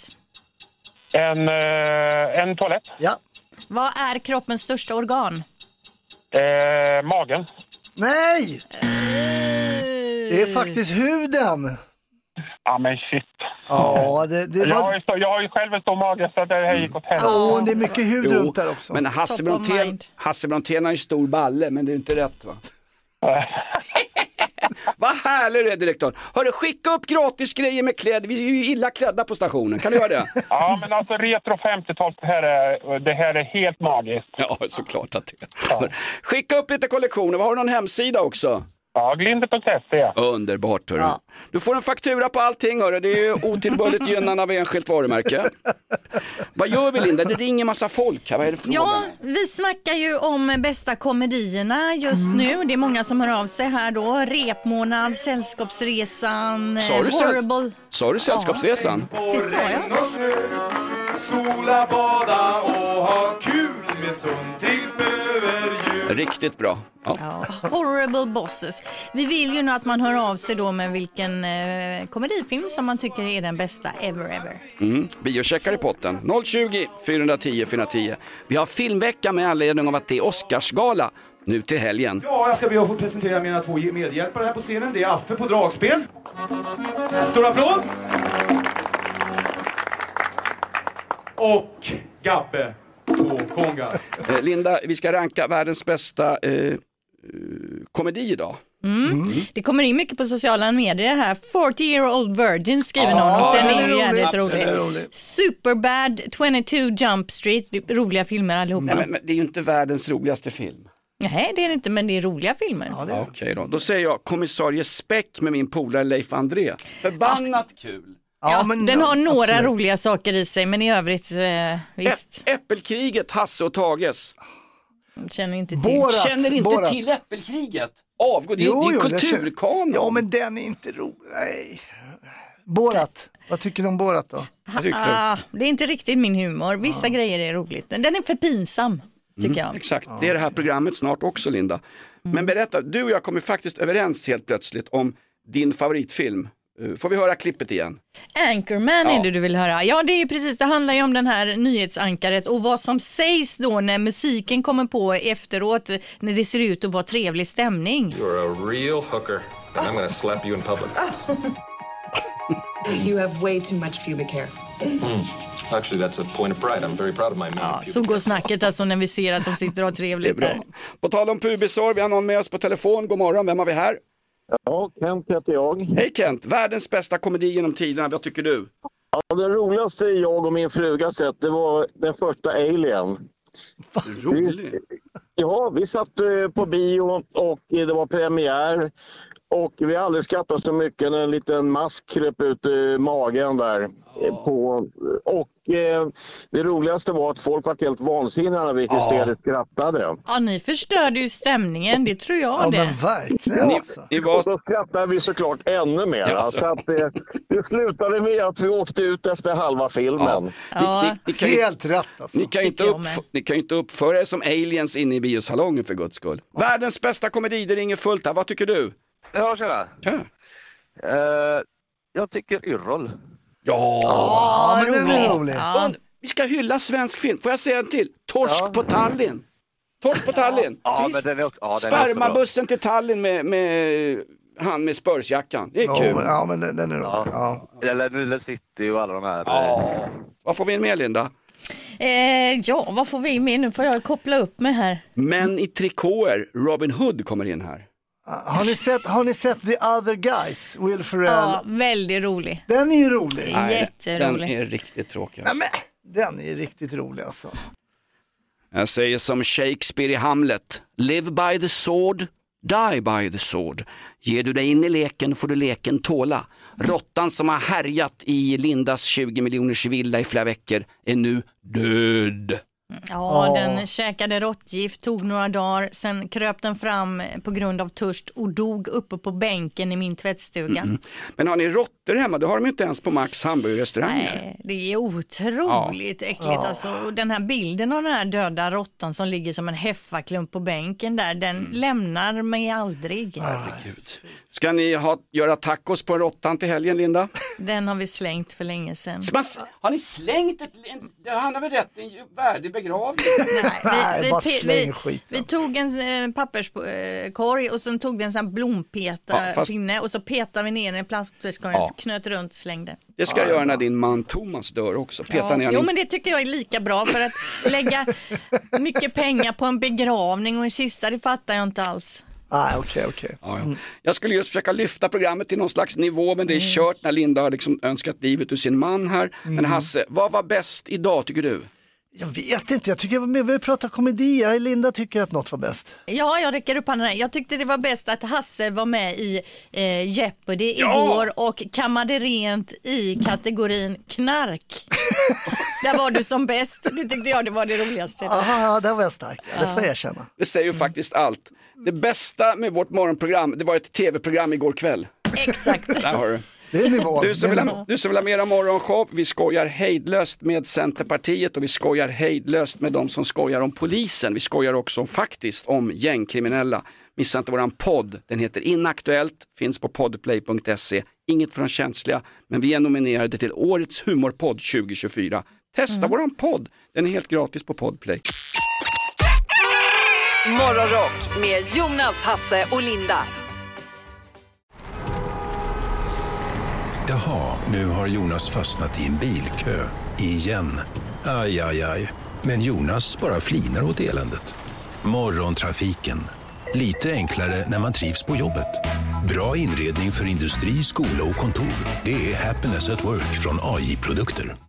En, eh, en toalett. Ja. Vad är kroppens största organ? Eh, magen. Nej! Det är faktiskt huden. Ja, men shit. Ja, det, det var... jag, har ju stå, jag har ju själv en stor mage så det här gick åt helvete. Ja, det är mycket hud jo, runt där också. Men Hasse Brontén, Hasse Brontén har ju stor balle, men det är inte rätt, va? Vad härlig du är, direktör. Hörru, skicka upp gratis grejer med kläder. Vi är ju illa klädda på stationen. Kan du göra det? Ja, men alltså retro femtiotal, det här är, det här är helt magiskt. Ja, såklart att det är. Ja. Skicka upp lite kollektioner. Har du någon hemsida också? Ja, glinder punkt se. Underbart, hörru. Ja. Du får en faktura på allting, hörru. Det är ju otillbörligt gynnande av enskilt varumärke. Vad gör vi, Linda? Det ringer massa folk här. Vad är det för Ja, frågan? Vi snackar ju om bästa komedierna just mm. nu. Det är många som hör av sig här då. Repmånad, Sällskapsresan, sa du Horrible. Sa du Sällskapsresan? Ja, det sa jag. Sola, bada och ha kul med Sundtripp över jul. Riktigt bra. Ja. Ja, Horrible Bosses. Vi vill ju nu att man hör av sig då med vilken eh, komedifilm som man tycker är den bästa ever ever. Mm. Biocheckar i potten. noll tjugo, fyra tio, fyra tio. Vi har filmvecka med anledning av att det är Oscarsgala nu till helgen. Ja, jag ska be att få presentera mina två medhjälpare här på scenen. Det är Affe på dragspel. Stor applåd. Och Gabbe på konga. Eh, Linda, vi ska ranka världens bästa eh, komedi idag. Mm. Mm. Det kommer in mycket på sociala medier här. forty year old virgin skriver ah, någon. Den, den är, är jävligt rolig. rolig. rolig. Superbad, tjugotvå Jump Street. Roliga filmer allihopa. Nej, men, men det är ju inte världens roligaste film. Nej, det är det inte, men det är roliga filmer. Ja, Okej okay då. Då säger jag Kommissarie Speck med min polare Leif André. Förbannat ja. kul. Ja, ja, men den har några absolut. roliga saker i sig, men i övrigt eh, visst. Ä- äppelkriget, Hasse och Tages. Känner inte till. Borat, Känner inte Borat. till äppelkriget. Avgå, det, jo, det är jo, kulturkanon. Ja, men den är inte rolig. Nej. Borat. Vad tycker du om Borat då? Ah, det är inte riktigt min humor. Vissa ah. grejer är roligt. Den är för pinsam, tycker mm, jag. Exakt, ah, det är det här programmet snart också, Linda. Mm. Men berätta, du och jag kommer faktiskt överens helt plötsligt om din favoritfilm. Får vi höra klippet igen? Anchorman ja. är det du vill höra. Ja, det är ju precis, det handlar ju om den här nyhetsankaret och vad som sägs då när musiken kommer på efteråt, när det ser ut att vara trevlig stämning. You're a real hooker and I'm gonna slap you in public. You have way too much pubic hair. Mm. Actually, that's a point of pride. I'm very proud of my ja, så går snacket alltså när vi ser att de sitter och har trevligt där. På tal om pubisår, vi har någon med oss på telefon. God morgon, vem har vi här? Ja, Kent heter jag. Hej Kent, världens bästa komedi genom tiderna, vad tycker du? Ja, det roligaste jag och min fruga sett, det var den första Alien. Vad roligt. Ja, vi satt på bio och det var premiär. Och vi har aldrig skrattat så mycket när en liten mask kröp ut i magen där. Oh. På, och eh, det roligaste var att folk var helt vansinniga när vi oh. skrattade. Ja, ni förstörde ju stämningen, det tror jag ja, det. Men verkligen alltså. Ni, var... Och så skrattade vi såklart ännu mer. Ja, alltså. Så att, eh, det slutade med att vi åkte ut efter halva filmen. Ja. Ja. Ni, ni, ni kan helt rätt alltså. Ni kan, inte uppf- ni kan inte uppföra er som aliens inne i biosalongen för guds skull. Ja. Världens bästa komedi, det ringer fullt här. Vad tycker du? Ja, tjena. Ja. Uh, jag tycker Yrrol. Ja, ja men den är rolig. Ja. Vi ska hylla svensk film. Får jag säga en till? Torsk ja. på Tallinn. Torsk på Tallinn. Ja, men den är också, ja, Spermabussen till Tallinn med, med han med spörsjackan. Det är ja, kul. Men, ja, men den, den är rolig. Ja. Ja. Eller Nile City och alla de här. Ja. Vad får vi in med, Linda? Eh, ja, vad får vi in med? Nu får jag koppla upp mig här. Män i trikåer. Robin Hood kommer in här. Har ni, sett, har ni sett The Other Guys? Will Ferrell? Ja, väldigt rolig. Den är ju rolig. Nej, jätterolig. Den är riktigt tråkig. Alltså. Nej, men, den är riktigt rolig alltså. Jag säger som Shakespeare i Hamlet. Live by the sword, die by the sword. Ger du dig in i leken får du leken tåla. Råttan som har härjat i Lindas tjugo miljoners villa i flera veckor är nu död. Ja, oh. den käkade råttgift, tog några dagar, sen kröp den fram på grund av törst och dog uppe på bänken i min tvättstuga. Mm. Men har ni råttor hemma? Det har de inte ens på Max hamburgerrestauranger. Nej, det är otroligt ja. äckligt. Ja. Alltså, och den här bilden av den här döda råttan som ligger som en heffaklump på bänken där, den mm. lämnar mig aldrig. Herregud. Ska ni ha, göra tacos på råttan till helgen, Linda? Den har vi slängt för länge sedan. Man, har ni slängt ett... Det handlar väl rätt en värdig begravning? Nej, vi, Nej vi, bara vi, släng vi, vi tog en eh, papperskorg och sen tog vi en sån blompetarpinne ja, fast... och så petade vi ner den i plastkorgen, ja. knöt runt, slängde. Det ska ja, jag göra när din man Thomas dör också. Peta ja. ner Jo, men det tycker jag är lika bra för att lägga mycket pengar på en begravning och en kista, det fattar jag inte alls. Ah, okej, okej. Ja, ja. Jag skulle just försöka lyfta programmet till någon slags nivå, men det är kört när Linda har liksom önskat livet ur sin man här. Mm. Men Hasse, vad var bäst idag tycker du? Jag vet inte, jag tycker vi vill prata komedi. Jag, Linda tycker att något var bäst. Ja, jag räcker upp handen. Jag tyckte det var bäst att Hasse var med i eh, Jeopardy ja! igår och kammade rent i kategorin knark. Där var du som bäst. Det tyckte jag det var det roligaste. Ja, där var jag stark. Ja. Det får jag erkänna. Det säger ju faktiskt allt. Det bästa med vårt morgonprogram, det var ett tv-program igår kväll. Exakt. Där har du. Det är nivå. Du som, det är vill nivå. ha, du som vill ha mera morgonshow, vi skojar hejdlöst med Centerpartiet och vi skojar hejdlöst med de som skojar om polisen. Vi skojar också faktiskt om gängkriminella. Missa inte våran podd, den heter Inaktuellt, finns på podplay punkt se. Inget från känsliga, men vi är nominerade till årets humorpodd tjugo tjugofyra. Testa mm. våran podd, den är helt gratis på Podplay. Morgonrock med Jonas, Hasse och Linda. Jaha, nu har Jonas fastnat i en bilkö. Igen. Aj, aj, aj. Men Jonas bara flinar åt eländet. Morgontrafiken. Lite enklare när man trivs på jobbet. Bra inredning för industri, skola och kontor. Det är Happiness at Work från A J-produkter.